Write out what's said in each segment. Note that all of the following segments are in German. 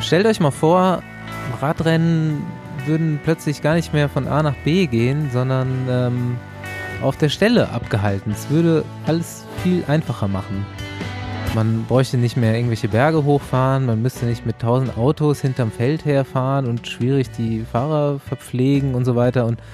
stellt euch mal vor, Radrennen würden plötzlich gar nicht mehr von A nach B gehen, sondern auf der Stelle abgehalten. Es würde alles viel einfacher machen. Man bräuchte nicht mehr irgendwelche Berge hochfahren, man müsste nicht mit 1000 Autos hinterm Feld herfahren und schwierig die Fahrer verpflegen und so weiter. Und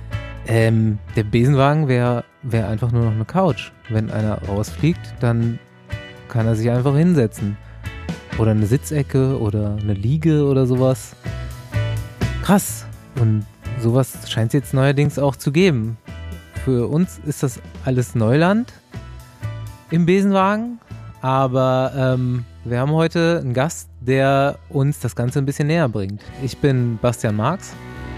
der Besenwagen wäre einfach nur noch eine Couch. Wenn einer rausfliegt, dann kann er sich einfach hinsetzen. Oder eine Sitzecke oder eine Liege oder sowas. Krass. Und sowas scheint es jetzt neuerdings auch zu geben. Für uns ist das alles Neuland im Besenwagen. Aber wir haben heute einen Gast, der uns das Ganze ein bisschen näher bringt. Ich bin Bastian Marx.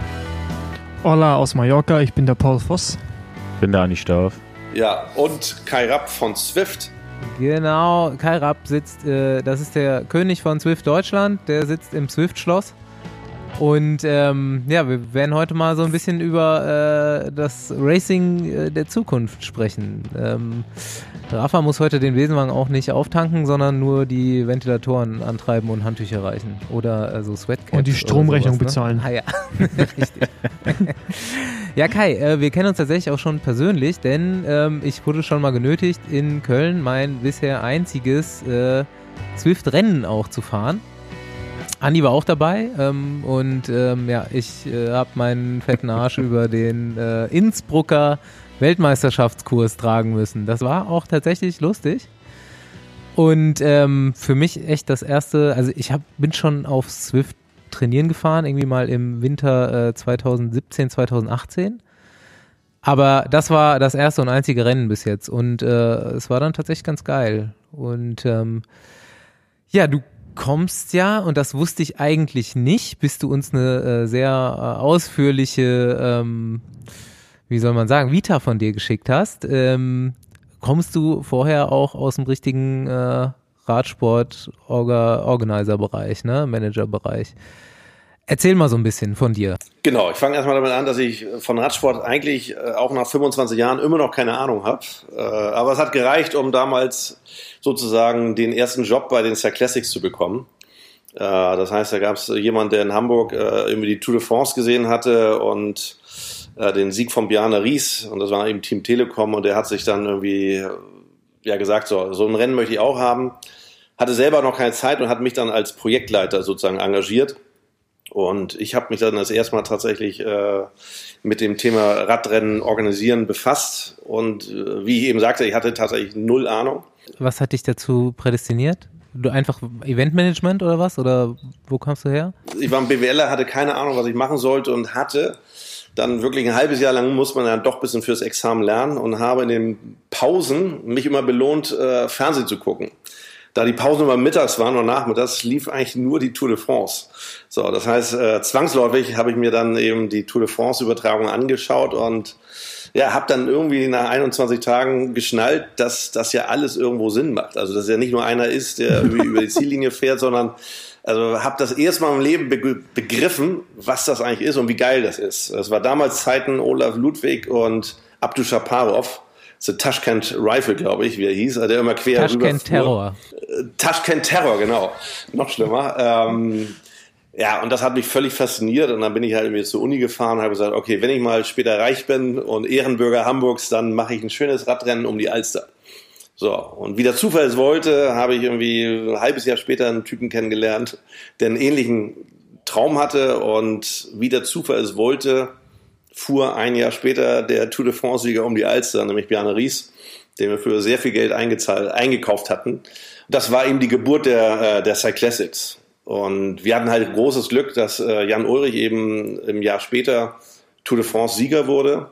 Hola aus Mallorca, ich bin der Paul Voss. Ich bin der Andi Stauf. Ja, und Kai Rapp von Zwift. Genau, Kai Rapp sitzt, das ist der König von Zwift Deutschland, der sitzt im Zwift-Schloss. Und wir werden heute mal so ein bisschen über das Racing der Zukunft sprechen. Rafa muss heute den Besenwagen auch nicht auftanken, sondern nur die Ventilatoren antreiben und Handtücher reichen. Oder so Sweatcaps. Und die Stromrechnung bezahlen. Ah ja, richtig. Ja, Kai, wir kennen uns tatsächlich auch schon persönlich, denn ich wurde schon mal genötigt, in Köln mein bisher einziges Zwift-Rennen auch zu fahren. Andi war auch dabei ich habe meinen fetten Arsch über den Innsbrucker Weltmeisterschaftskurs tragen müssen. Das war auch tatsächlich lustig und für mich echt das erste, also bin schon auf Zwift trainieren gefahren, irgendwie mal im Winter 2017, 2018, aber das war das erste und einzige Rennen bis jetzt und es war dann tatsächlich ganz geil und du kommst ja, und das wusste ich eigentlich nicht, bis du uns eine sehr ausführliche, wie soll man sagen, Vita von dir geschickt hast. Kommst du vorher auch aus dem richtigen Radsport-Organizer-Bereich, ne? Manager-Bereich. Erzähl mal so ein bisschen von dir. Genau, ich fange erstmal damit an, dass ich von Radsport eigentlich auch nach 25 Jahren immer noch keine Ahnung habe. Aber es hat gereicht, um damals sozusagen den ersten Job bei den Cyclassics zu bekommen. Das heißt, da gab es jemanden, der in Hamburg irgendwie die Tour de France gesehen hatte und den Sieg von Bjarne Ries. Und das war eben Team Telekom und der hat sich dann irgendwie gesagt, so ein Rennen möchte ich auch haben. Hatte selber noch keine Zeit und hat mich dann als Projektleiter sozusagen engagiert. Und ich habe mich dann das erste Mal tatsächlich mit dem Thema Radrennen organisieren befasst. Und wie ich eben sagte, ich hatte tatsächlich null Ahnung. Was hat dich dazu prädestiniert? Du einfach Eventmanagement oder was? Oder wo kommst du her? Ich war ein BWLer, hatte keine Ahnung, was ich machen sollte und hatte dann wirklich ein halbes Jahr lang, muss man dann doch ein bisschen fürs Examen lernen und habe in den Pausen mich immer belohnt, Fernsehen zu gucken. Da die Pausen immer mittags waren und nachmittags, lief eigentlich nur die Tour de France. So, das heißt, zwangsläufig habe ich mir dann eben die Tour de France-Übertragung angeschaut und habe dann irgendwie nach 21 Tagen geschnallt, dass das ja alles irgendwo Sinn macht. Also, dass ja nicht nur einer ist, der über die Ziellinie fährt, sondern habe das erste Mal im Leben begriffen, was das eigentlich ist und wie geil das ist. Es war damals Zeiten Olaf Ludwig und Abdu Shaparov. The Tashkent Rifle, glaube ich, wie er hieß, der immer quer rüber. Tashkent Terror. Tashkent Terror, genau. Noch schlimmer. Und das hat mich völlig fasziniert und dann bin ich halt irgendwie zur Uni gefahren und habe gesagt, okay, wenn ich mal später reich bin und Ehrenbürger Hamburgs, dann mache ich ein schönes Radrennen um die Alster. So, und wie der Zufall es wollte, habe ich irgendwie ein halbes Jahr später einen Typen kennengelernt, der einen ähnlichen Traum hatte und wie der Zufall es wollte, fuhr ein Jahr später der Tour de France-Sieger um die Alster, nämlich Bjarne Ries, den wir für sehr viel Geld eingekauft hatten. Das war eben die Geburt der Cyclassics. Und wir hatten halt großes Glück, dass Jan Ullrich eben im Jahr später Tour de France-Sieger wurde.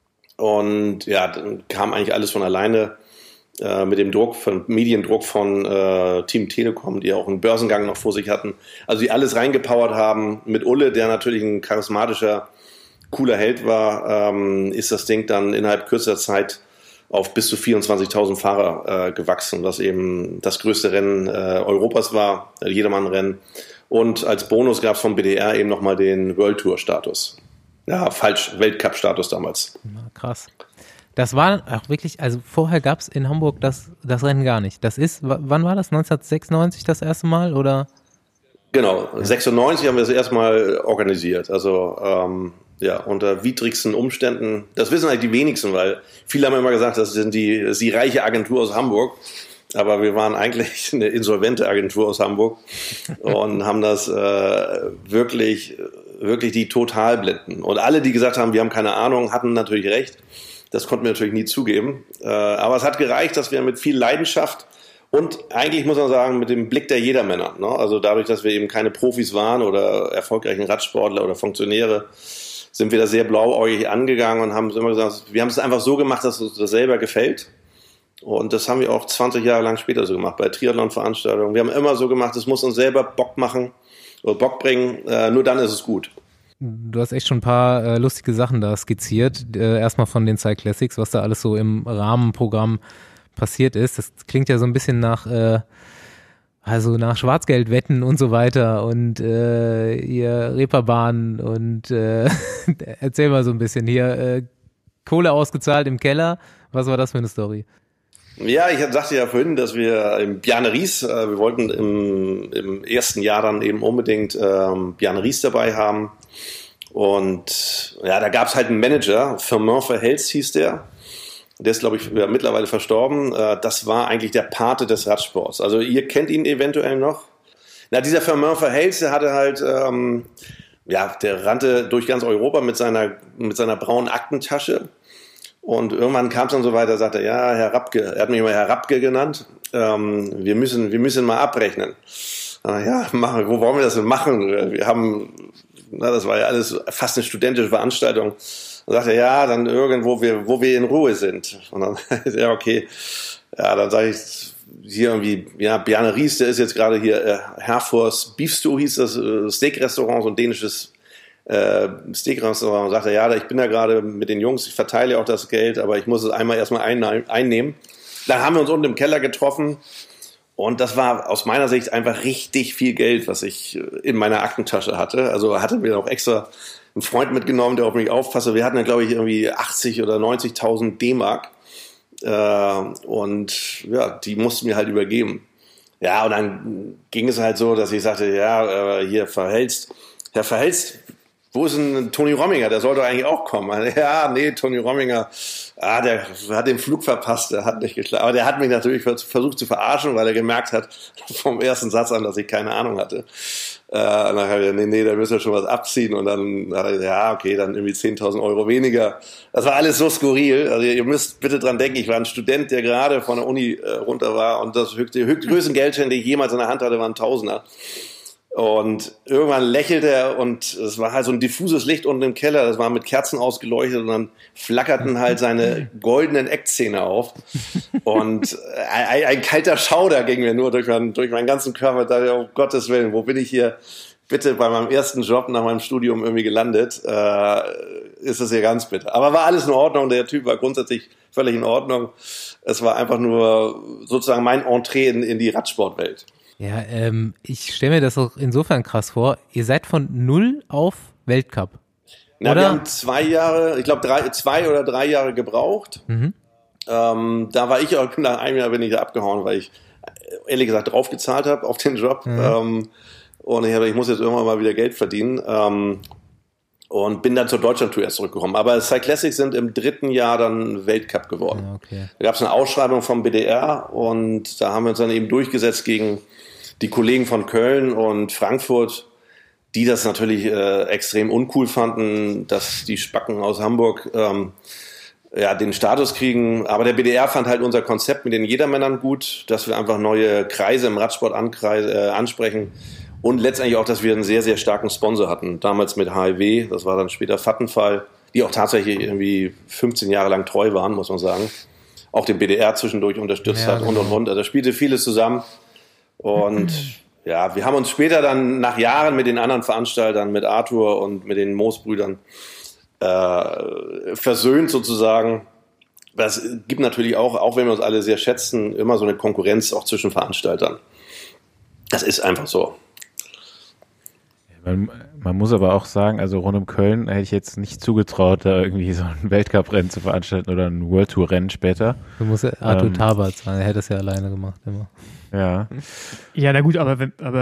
Und dann kam eigentlich alles von alleine mit dem Mediendruck von Team Telekom, die auch einen Börsengang noch vor sich hatten. Also die alles reingepowert haben. Mit Ulle, der natürlich ein charismatischer, cooler Held war, ist das Ding dann innerhalb kürzester Zeit auf bis zu 24.000 Fahrer gewachsen, was eben das größte Rennen Europas war, Jedermann-Rennen. Und als Bonus gab es vom BDR eben nochmal den World Tour-Status. Ja, falsch, Weltcup-Status damals. Na, krass. Das war auch wirklich, also vorher gab es in Hamburg das Rennen gar nicht. Das ist, wann war das? 1996 das erste Mal oder? Genau, 96 haben wir das erstmal organisiert. Also unter widrigsten Umständen. Das wissen eigentlich die wenigsten, weil viele haben immer gesagt, das ist die reiche Agentur aus Hamburg. Aber wir waren eigentlich eine insolvente Agentur aus Hamburg und haben das wirklich die Totalblinden. Und alle, die gesagt haben, wir haben keine Ahnung, hatten natürlich recht. Das konnten wir natürlich nie zugeben. Aber es hat gereicht, dass wir mit viel Leidenschaft und eigentlich muss man sagen, mit dem Blick der Jedermänner, ne? Also dadurch, dass wir eben keine Profis waren oder erfolgreichen Radsportler oder Funktionäre, sind wir da sehr blauäugig angegangen und haben immer gesagt, wir haben es einfach so gemacht, dass uns das selber gefällt. Und das haben wir auch 20 Jahre lang später so gemacht, bei Triathlon-Veranstaltungen. Wir haben immer so gemacht, es muss uns selber Bock machen oder Bock bringen, nur dann ist es gut. Du hast echt schon ein paar lustige Sachen da skizziert. Erstmal von den Cyclassics, was da alles so im Rahmenprogramm passiert ist. Das klingt ja so ein bisschen nach Schwarzgeldwetten und so weiter und ihr Reeperbahn und erzähl mal so ein bisschen hier, Kohle ausgezahlt im Keller. Was war das für eine Story? Ja, ich sagte ja vorhin, dass wir im Bjarne Ries, wir wollten im ersten Jahr dann eben unbedingt Bjarne Ries dabei haben. Und ja, da gab es halt einen Manager, Firmin Verhelst hieß der. Der ist, glaube ich, mittlerweile verstorben. Das war eigentlich der Pate des Radsports. Also ihr kennt ihn eventuell noch. Na, dieser Firmin Verhelst, der hatte halt, der rannte durch ganz Europa mit seiner braunen Aktentasche. Und irgendwann kam es dann so weiter, sagte er, ja, Herr Rapke, er hat mich immer Herr Rapke genannt, wir müssen mal abrechnen. Ja, wo wollen wir das denn machen? Wir haben, das war ja alles fast eine studentische Veranstaltung. Dann sagte er, ja, dann irgendwo, wo wir in Ruhe sind. Und dann, ja, okay. Ja, dann sage ich hier irgendwie, ja, Bjarne Ries, der ist jetzt gerade hier, Herfors Beefstew hieß das Steakrestaurant, so ein dänisches Steakrestaurant. Und sagte, ja, ich bin da gerade mit den Jungs, ich verteile auch das Geld, aber ich muss es einmal erstmal einnehmen. Dann haben wir uns unten im Keller getroffen. Und das war aus meiner Sicht einfach richtig viel Geld, was ich in meiner Aktentasche hatte. Also hatte mir auch extra einen Freund mitgenommen, der auf mich aufpasste. Wir hatten ja, glaube ich, irgendwie 80 oder 90.000 D-Mark. Und ja, die mussten wir halt übergeben. Ja, und dann ging es halt so, dass ich sagte, ja, hier Herr Verhelst, wo ist denn Toni Romminger? Der sollte eigentlich auch kommen. Ja, nee, Toni Romminger, der hat den Flug verpasst, der hat nicht geklappt. Aber der hat mich natürlich versucht zu verarschen, weil er gemerkt hat, vom ersten Satz an, dass ich keine Ahnung hatte. Und dann habe ich gesagt, nee, da müssen wir schon was abziehen. Und dann hat er gesagt, ja, okay, dann irgendwie 10.000 Euro weniger. Das war alles so skurril. Also ihr müsst bitte dran denken, ich war ein Student, der gerade von der Uni runter war. Und das höchstgrößten Geldschein, den ich jemals in der Hand hatte, war ein Tausender. Und irgendwann lächelte er und es war halt so ein diffuses Licht unten im Keller, das war mit Kerzen ausgeleuchtet und dann flackerten halt seine goldenen Eckzähne auf und ein kalter Schauder ging mir nur durch meinen ganzen Körper. Ich dachte, um Gottes Willen, wo bin ich hier bitte bei meinem ersten Job nach meinem Studium irgendwie gelandet? Ist das hier ganz bitter. Aber war alles in Ordnung, der Typ war grundsätzlich völlig in Ordnung. Es war einfach nur sozusagen mein Entree in die Radsportwelt. Ja, ich stelle mir das auch insofern krass vor. Ihr seid von 0 auf Weltcup. Na, oder? Wir haben 2 Jahre, ich glaube 2 oder 3 Jahre gebraucht. Mhm. Da war ich auch, nach einem Jahr bin ich da abgehauen, weil ich ehrlich gesagt draufgezahlt habe auf den Job. Mhm. Und ich muss jetzt irgendwann mal wieder Geld verdienen. Und bin dann zur Deutschlandtour erst zurückgekommen. Aber Cyclassics sind im 3. Jahr dann Weltcup geworden. Ja, okay. Da gab es eine Ausschreibung vom BDR und da haben wir uns dann eben durchgesetzt gegen die Kollegen von Köln und Frankfurt, die das natürlich extrem uncool fanden, dass die Spacken aus Hamburg den Status kriegen. Aber der BDR fand halt unser Konzept mit den Jedermännern gut, dass wir einfach neue Kreise im Radsport ansprechen. Und letztendlich auch, dass wir einen sehr, sehr starken Sponsor hatten. Damals mit HIW, das war dann später Vattenfall, die auch tatsächlich irgendwie 15 Jahre lang treu waren, muss man sagen. Auch den BDR zwischendurch unterstützt hat und. Also da spielte vieles zusammen. Und ja, wir haben uns später dann nach Jahren mit den anderen Veranstaltern, mit Arthur und mit den Moos-Brüdern versöhnt sozusagen. Das gibt natürlich auch wenn wir uns alle sehr schätzen, immer so eine Konkurrenz auch zwischen Veranstaltern. Das ist einfach so. Man muss aber auch sagen, also rund um Köln hätte ich jetzt nicht zugetraut, da irgendwie so ein Weltcup-Rennen zu veranstalten oder ein World Tour-Rennen später. Du musst Arthur Tabat sein, er hätte es ja alleine gemacht immer. Ja. Ja, na gut, aber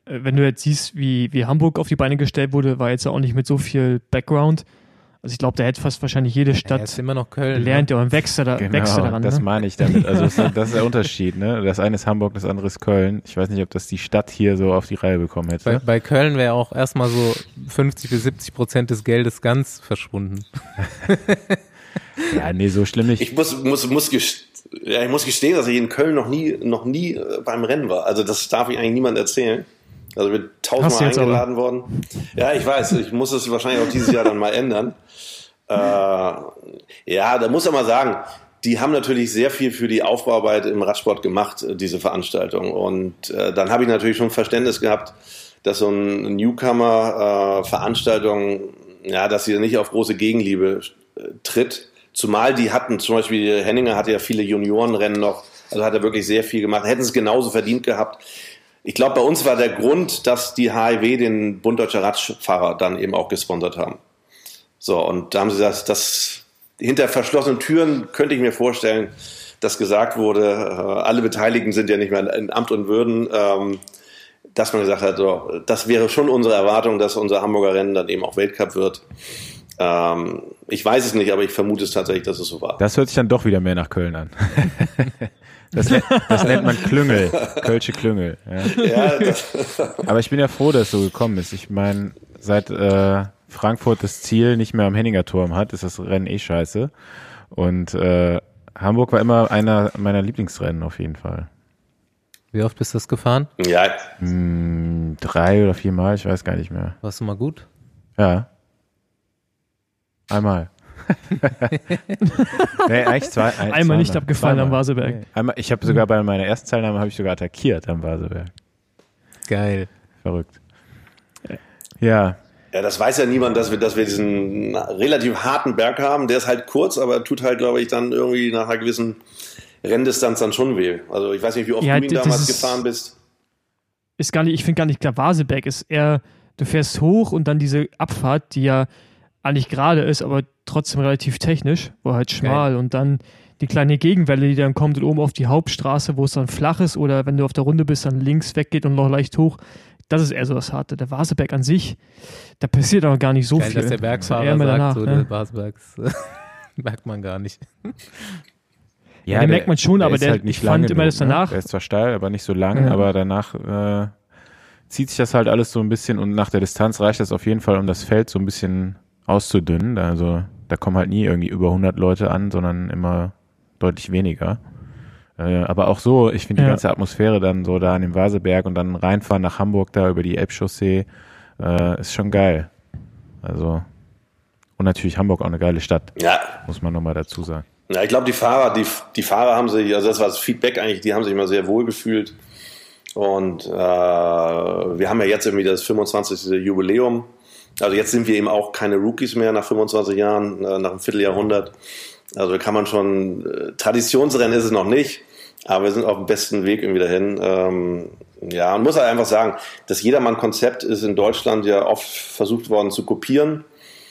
wenn du jetzt siehst, wie Hamburg auf die Beine gestellt wurde, war jetzt auch nicht mit so viel Background. Also ich glaube, da hätte fast wahrscheinlich jede Stadt ist immer noch Köln, lernt und wächst daran. Das ne? meine ich damit. Also das ist der Unterschied. Ne? Das eine ist Hamburg, das andere ist Köln. Ich weiß nicht, ob das die Stadt hier so auf die Reihe bekommen hätte. Bei Köln wäre auch erstmal so 50-70% des Geldes ganz verschwunden. Ja, nee, so schlimm nicht. Ich muss gestehen, dass ich in Köln noch nie beim Rennen war. Also das darf ich eigentlich niemand erzählen. Also wir 1000-mal eingeladen worden. Ja, ich weiß. Ich muss es wahrscheinlich auch dieses Jahr dann mal ändern. Ja, da muss man mal sagen, die haben natürlich sehr viel für die Aufbauarbeit im Radsport gemacht, diese Veranstaltung. Und dann habe ich natürlich schon Verständnis gehabt, dass so ein Newcomer-Veranstaltung, ja, dass sie nicht auf große Gegenliebe tritt. Zumal die hatten, zum Beispiel Henninger hatte ja viele Juniorenrennen noch, also hat er wirklich sehr viel gemacht, hätten es genauso verdient gehabt. Ich glaube, bei uns war der Grund, dass die HIW den Bund Deutscher Radfahrer dann eben auch gesponsert haben. So, und da haben sie gesagt, dass hinter verschlossenen Türen könnte ich mir vorstellen, dass gesagt wurde, alle Beteiligten sind ja nicht mehr in Amt und Würden, dass man gesagt hat, so, das wäre schon unsere Erwartung, dass unser Hamburger Rennen dann eben auch Weltcup wird. Ich weiß es nicht, aber ich vermute es tatsächlich, dass es so war. Das hört sich dann doch wieder mehr nach Köln an. Das nennt man Klüngel, Kölsche Klüngel. Ja. Ja, aber ich bin ja froh, dass es so gekommen ist. Ich meine, seit Frankfurt das Ziel nicht mehr am Henninger Turm hat, ist das Rennen eh scheiße. Und Hamburg war immer einer meiner Lieblingsrennen auf jeden Fall. Wie oft bist du das gefahren? Ja. 3 oder 4 Mal, ich weiß gar nicht mehr. Warst du mal gut? Ja. Einmal. Nee, eigentlich einmal nicht abgefallen am Vaseberg. Nee. Einmal, ich habe sogar bei meiner ersten Teilnahme attackiert am Vaseberg. Geil. Verrückt. Ja. Ja, das weiß ja niemand, dass wir diesen relativ harten Berg haben. Der ist halt kurz, aber tut halt, glaube ich, dann irgendwie nach einer gewissen Renndistanz dann schon weh. Also ich weiß nicht, wie oft du ihn damals gefahren bist. Ich finde gar nicht, der Vaseberg ist eher, du fährst hoch und dann diese Abfahrt, die ja eigentlich gerade ist, aber trotzdem relativ technisch, wo halt schmal und dann die kleine Gegenwelle, die dann kommt und oben auf die Hauptstraße, wo es dann flach ist oder wenn du auf der Runde bist, dann links weggeht und noch leicht hoch. Das ist eher so das Harte. Der Vaseberg an sich, da passiert aber gar nicht so viel. Dass der Bergfahrer sagt, danach, so, der Vasebergs merkt man gar nicht. Ja, den merkt man schon, aber der halt nicht fand lang immer das danach. Der ist zwar steil, aber nicht so lang, aber danach zieht sich das halt alles so ein bisschen und nach der Distanz reicht das auf jeden Fall, um das Feld so ein bisschen auszudünnen. Also da kommen halt nie irgendwie über 100 Leute an, sondern immer deutlich weniger. Aber auch so, ich finde die ganze Atmosphäre dann so da an dem Vaseberg und dann reinfahren nach Hamburg da über die Elbchaussee ist schon geil. Also und natürlich Hamburg auch eine geile Stadt, muss man nochmal dazu sagen. Ja, ich glaube, die Fahrer haben sich, also das war das Feedback eigentlich, die haben sich immer sehr wohl gefühlt. Und wir haben ja jetzt irgendwie das 25. Jubiläum. Also jetzt sind wir eben auch keine Rookies mehr nach 25 Jahren, nach einem Vierteljahrhundert. Also kann man schon, Traditionsrennen ist es noch nicht, aber wir sind auf dem besten Weg irgendwie dahin. Ja, und muss halt einfach sagen, das Jedermann-Konzept ist in Deutschland ja oft versucht worden zu kopieren.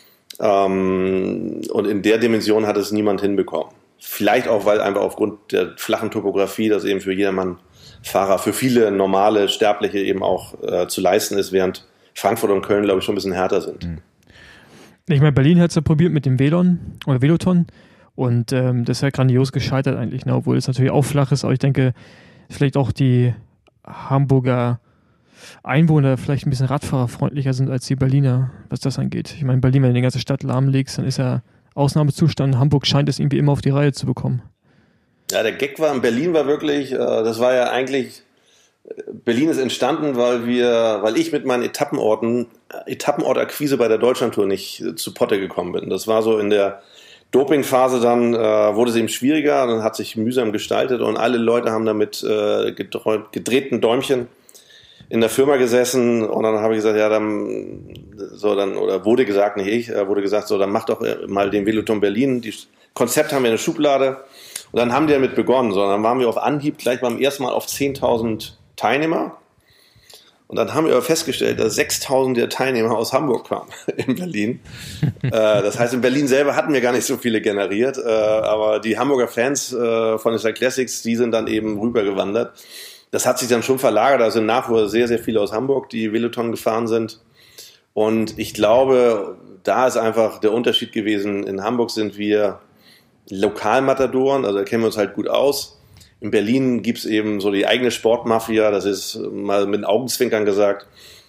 Und in der Dimension hat es niemand hinbekommen. Vielleicht auch, weil einfach aufgrund der flachen Topografie das eben für Jedermann-Fahrer, für viele normale Sterbliche eben auch zu leisten ist, während Frankfurt und Köln, glaube ich, schon ein bisschen härter sind. Ich meine, Berlin hat es ja probiert mit dem Veloton und das ist ja grandios gescheitert eigentlich, ne? Obwohl es natürlich auch flach ist, aber ich denke, vielleicht auch die Hamburger Einwohner vielleicht ein bisschen radfahrerfreundlicher sind als die Berliner, was das angeht. Ich meine, Berlin, wenn du die ganze Stadt lahmlegst, dann ist ja Ausnahmezustand. Hamburg scheint es irgendwie immer auf die Reihe zu bekommen. Ja, der Gag war in Berlin war wirklich, das war ja eigentlich, Berlin ist entstanden, weil ich mit meinen Etappenortakquise bei der Deutschlandtour nicht zu Potte gekommen bin. Das war so in der Dopingphase, dann wurde es eben schwieriger, dann hat sich mühsam gestaltet und alle Leute haben da mit gedrehten Däumchen in der Firma gesessen und dann habe ich gesagt, ja, oder wurde gesagt, nicht ich, wurde gesagt, so, dann mach doch mal den Veloton Berlin. Das Konzept haben wir in der Schublade und dann haben die damit begonnen. So, dann waren wir auf Anhieb gleich beim ersten Mal auf 10.000 Teilnehmer und dann haben wir aber festgestellt, dass 6.000 der Teilnehmer aus Hamburg kamen in Berlin. Das heißt, in Berlin selber hatten wir gar nicht so viele generiert, aber die Hamburger Fans von den Classics, die sind dann eben rübergewandert. das hat sich dann schon verlagert. Also nach wie sehr, sehr viele aus Hamburg, die Veloton gefahren sind. Und ich glaube, da ist einfach der Unterschied gewesen. In Hamburg sind wir Lokalmatadoren, also da kennen wir uns halt gut aus. In Berlin gibt es eben so die eigene Sportmafia, das ist mal mit Augenzwinkern gesagt.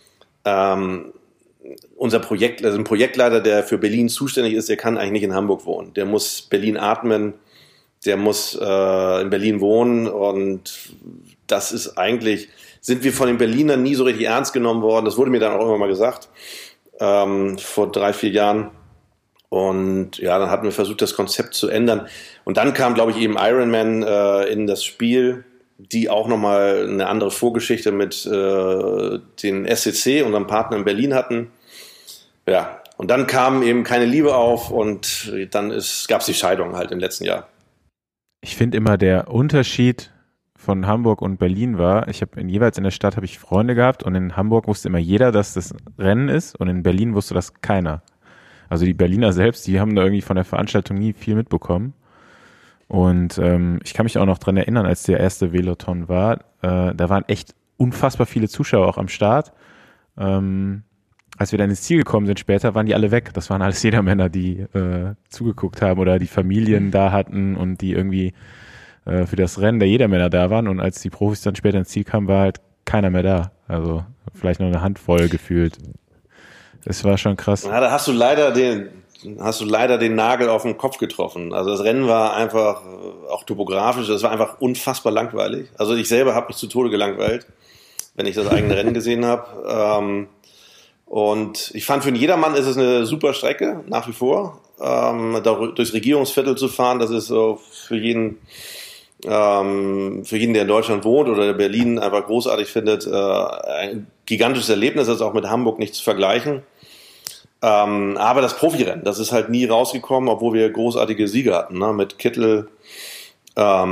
Unser Projektleiter, der für Berlin zuständig ist, der kann eigentlich nicht in Hamburg wohnen. Der muss Berlin atmen, der muss in Berlin wohnen und das ist eigentlich, sind wir von den Berlinern nie so richtig ernst genommen worden. Das wurde mir dann auch immer mal gesagt, vor 3-4 Jahren. Und ja, dann hatten wir versucht, das Konzept zu ändern. Und dann kam, glaube ich, eben Ironman in das Spiel, die auch nochmal eine andere Vorgeschichte mit den SCC, unserem Partner in Berlin, hatten. Ja, und dann kam eben keine Liebe auf und dann gab es die Scheidung halt im letzten Jahr. Ich finde immer, der Unterschied von Hamburg und Berlin war, jeweils in der Stadt habe ich Freunde gehabt und in Hamburg wusste immer jeder, dass das Rennen ist und in Berlin wusste das keiner. Also die Berliner selbst, die haben da irgendwie von der Veranstaltung nie viel mitbekommen. Und ich kann mich auch noch dran erinnern, als der erste Veloton war, da waren echt unfassbar viele Zuschauer auch am Start. Als wir dann ins Ziel gekommen sind später, waren die alle weg. Das waren alles Jedermänner, die zugeguckt haben oder die Familien da hatten und die irgendwie für das Rennen der Jedermänner da waren. Und als die Profis dann später ins Ziel kamen, war halt keiner mehr da. Also vielleicht nur eine Handvoll gefühlt. Das war schon krass. Ja, da hast du leider den Nagel auf den Kopf getroffen. Also das Rennen war einfach, auch topografisch, das war einfach unfassbar langweilig. Also ich selber habe mich zu Tode gelangweilt, wenn ich das eigene Rennen gesehen habe. Und ich fand, für Jedermann ist es eine super Strecke, nach wie vor. Durchs Regierungsviertel zu fahren, das ist so für jeden, der in Deutschland wohnt oder der Berlin einfach großartig findet, ein gigantisches Erlebnis, das ist auch mit Hamburg nicht zu vergleichen. Aber das Profirennen, das ist halt nie rausgekommen, obwohl wir großartige Siege hatten, ne? Mit Kittel war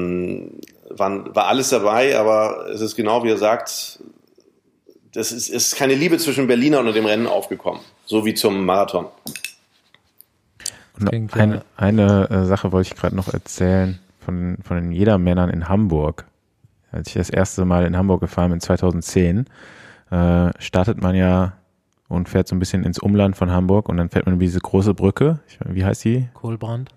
alles dabei, aber es ist genau wie er sagt, das ist keine Liebe zwischen Berlinern und dem Rennen aufgekommen, so wie zum Marathon. Und eine Sache wollte ich gerade noch erzählen von den Jedermännern in Hamburg. Als ich das erste Mal in Hamburg gefahren bin, 2010, startet man ja und fährt so ein bisschen ins Umland von Hamburg und dann fährt man über diese große Brücke. Wie heißt die? Kohlbrand.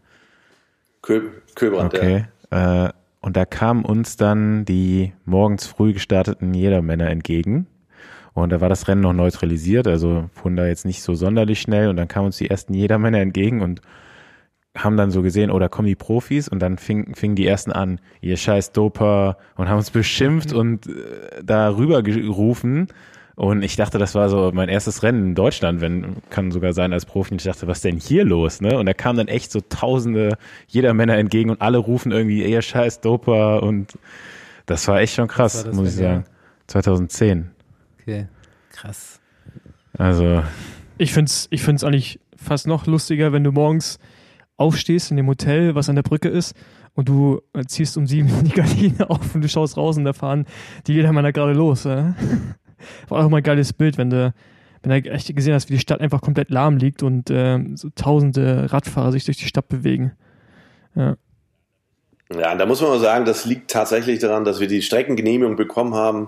Köhlbrand, okay. Ja. Und da kamen uns dann die morgens früh gestarteten Jedermänner entgegen. Und da war das Rennen noch neutralisiert, also fuhren da jetzt nicht so sonderlich schnell. Und dann kamen uns die ersten Jedermänner entgegen und haben dann so gesehen, oh, da kommen die Profis. Und dann fingen die ersten an, ihr scheiß Doper, und haben uns beschimpft und da rüber gerufen. Und ich dachte, das war so mein erstes Rennen in Deutschland, kann sogar sein als Profi. Und ich dachte, was ist denn hier los, ne? Und da kamen dann echt so tausende Jedermänner entgegen und alle rufen irgendwie, ihr scheiß Doper. Und das war echt schon krass, muss ich sagen. 2010. Okay, krass. Also. Ich find's eigentlich fast noch lustiger, wenn du morgens aufstehst in dem Hotel, was an der Brücke ist, und du ziehst um 7 die Gardine auf und du schaust raus und da fahren die Jedermänner gerade los. War auch mal ein geiles Bild, wenn du echt gesehen hast, wie die Stadt einfach komplett lahm liegt und so tausende Radfahrer sich durch die Stadt bewegen. Ja. Ja, da muss man mal sagen, das liegt tatsächlich daran, dass wir die Streckengenehmigung bekommen haben.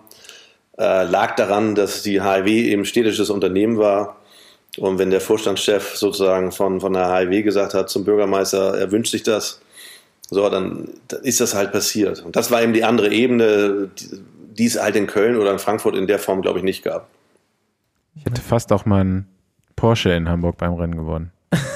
Lag daran, dass die HIW eben städtisches Unternehmen war. Und wenn der Vorstandschef sozusagen von der HIW gesagt hat zum Bürgermeister, er wünscht sich das, so, dann ist das halt passiert. Und das war eben die andere Ebene, die es halt in Köln oder in Frankfurt in der Form, glaube ich, nicht gab. Ich hätte fast auch mal einen Porsche in Hamburg beim Rennen gewonnen.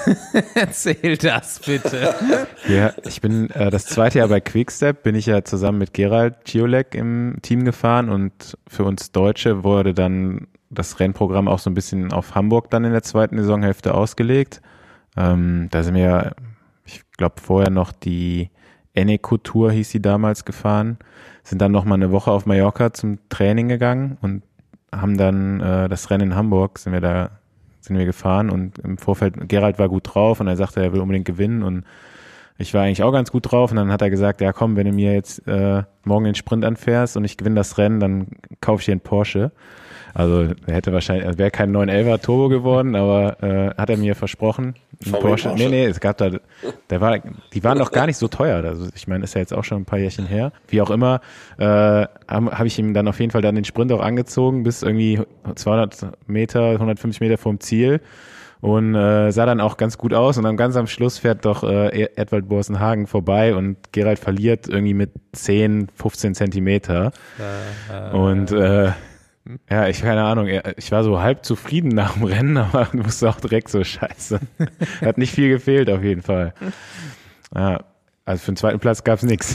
Erzähl das bitte. Ja, ich bin das zweite Jahr bei Quickstep, bin ich ja zusammen mit Gerald Ciolek im Team gefahren und für uns Deutsche wurde dann das Rennprogramm auch so ein bisschen auf Hamburg dann in der zweiten Saisonhälfte ausgelegt. Da sind wir, ich glaube, vorher noch die Eneco-Tour hieß sie damals gefahren, sind dann nochmal eine Woche auf Mallorca zum Training gegangen und haben dann das Rennen in Hamburg, sind wir gefahren und im Vorfeld, Gerald war gut drauf und er sagte, er will unbedingt gewinnen und ich war eigentlich auch ganz gut drauf und dann hat er gesagt, ja komm, wenn du mir jetzt morgen den Sprint anfährst und ich gewinne das Rennen, dann kaufe ich dir einen Porsche. Also er hätte wahrscheinlich, wäre kein 911er Turbo geworden, aber hat er mir versprochen. Porsche. Nee, es gab die waren doch gar nicht so teuer. Also ich meine, ist ja jetzt auch schon ein paar Jährchen her. Wie auch immer, habe ich ihm dann auf jeden Fall dann den Sprint auch angezogen, bis irgendwie 200 Meter, 150 Meter vom Ziel. Und sah dann auch ganz gut aus. Und dann ganz am Schluss fährt doch Edvald Boasson-Hagen vorbei und Gerald verliert irgendwie mit 10, 15 Zentimeter. Und ja, keine Ahnung, ich war so halb zufrieden nach dem Rennen, aber wusste auch direkt so, scheiße. Hat nicht viel gefehlt auf jeden Fall. Ja, also für den zweiten Platz gab es nichts.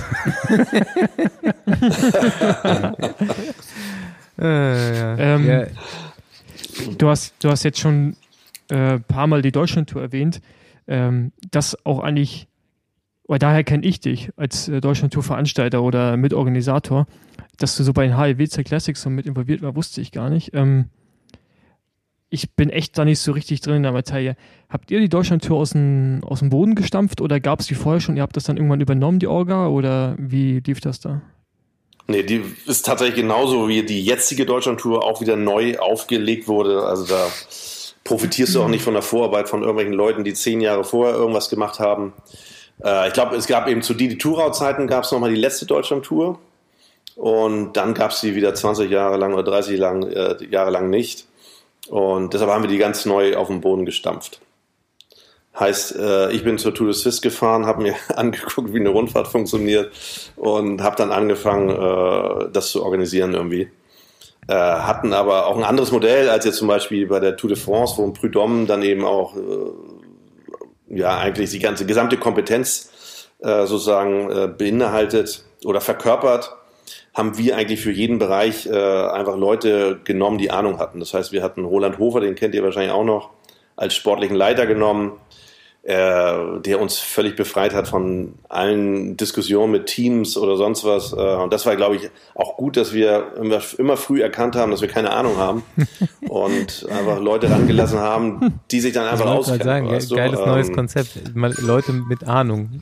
Du hast jetzt schon ein paar Mal die Deutschlandtour erwähnt. Das auch eigentlich, oder daher kenne ich dich als Deutschlandtour-Veranstalter oder Mitorganisator. Dass du so bei den HLWC Classics so mit involviert war, wusste ich gar nicht. Ich bin echt da nicht so richtig drin in der Materie. Habt ihr die Deutschlandtour aus dem Boden gestampft oder gab es die vorher schon? Ihr habt das dann irgendwann übernommen, die Orga, oder wie lief das da? Nee, die ist tatsächlich genauso wie die jetzige Deutschlandtour auch wieder neu aufgelegt wurde. Also da profitierst du auch nicht von der Vorarbeit von irgendwelchen Leuten, die 10 Jahre vorher irgendwas gemacht haben. Ich glaube, es gab eben zu Didi Thurau-Zeiten gab es nochmal die letzte Deutschlandtour. Und dann gab es die wieder 20 Jahre lang oder 30 Jahre lang nicht. Und deshalb haben wir die ganz neu auf den Boden gestampft. Heißt, ich bin zur Tour de Suisse gefahren, habe mir angeguckt, wie eine Rundfahrt funktioniert und habe dann angefangen, das zu organisieren irgendwie. Hatten aber auch ein anderes Modell als jetzt zum Beispiel bei der Tour de France, wo ein Prud'homme dann eben auch eigentlich die gesamte Kompetenz sozusagen beinhaltet oder verkörpert. Haben wir eigentlich für jeden Bereich einfach Leute genommen, die Ahnung hatten. Das heißt, wir hatten Roland Hofer, den kennt ihr wahrscheinlich auch noch, als sportlichen Leiter genommen, der uns völlig befreit hat von allen Diskussionen mit Teams oder sonst was. Und das war, glaube ich, auch gut, dass wir immer früh erkannt haben, dass wir keine Ahnung haben und einfach Leute rangelassen haben, die sich dann einfach auskennen. Weißt du? Geiles neues Konzept. Leute mit Ahnung.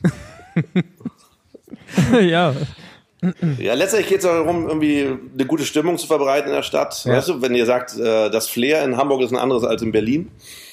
Ja. Ja, letztendlich geht es darum, irgendwie eine gute Stimmung zu verbreiten in der Stadt. Ja. Weißt du, wenn ihr sagt, das Flair in Hamburg ist ein anderes als in Berlin.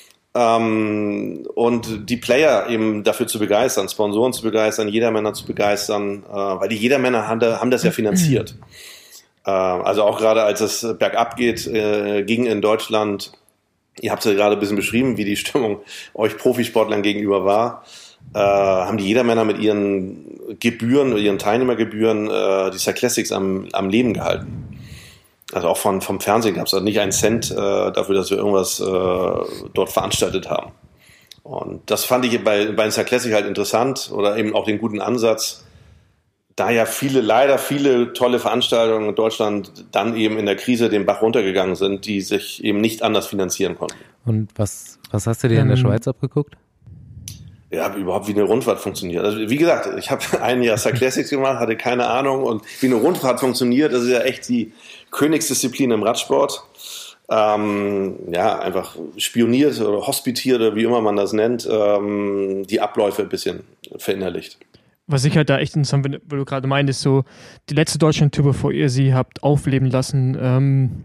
Und die Player eben dafür zu begeistern, Sponsoren zu begeistern, Jedermänner zu begeistern, weil die Jedermänner haben das ja finanziert. Also auch gerade als es bergab ging in Deutschland, ihr habt es ja gerade ein bisschen beschrieben, wie die Stimmung euch Profisportlern gegenüber war. Haben die Jedermänner mit ihren Gebühren, ihren Teilnehmergebühren die Cyclassics am Leben gehalten. Also auch vom Fernsehen gab es also nicht einen Cent dafür, dass wir irgendwas dort veranstaltet haben. Und das fand ich bei den Cyclassics halt interessant oder eben auch den guten Ansatz, da ja leider viele tolle Veranstaltungen in Deutschland dann eben in der Krise den Bach runtergegangen sind, die sich eben nicht anders finanzieren konnten. Und was hast du dir in der Schweiz abgeguckt? Ja, überhaupt wie eine Rundfahrt funktioniert. Also wie gesagt, ich habe ein Jahr Cyclassics gemacht, hatte keine Ahnung und wie eine Rundfahrt funktioniert, das ist ja echt die Königsdisziplin im Radsport. Einfach spioniert oder hospitiert oder wie immer man das nennt, die Abläufe ein bisschen verinnerlicht. Was ich halt da echt interessant finde, weil du gerade meintest, so die letzte Deutschlandtour, bevor ihr sie habt aufleben lassen,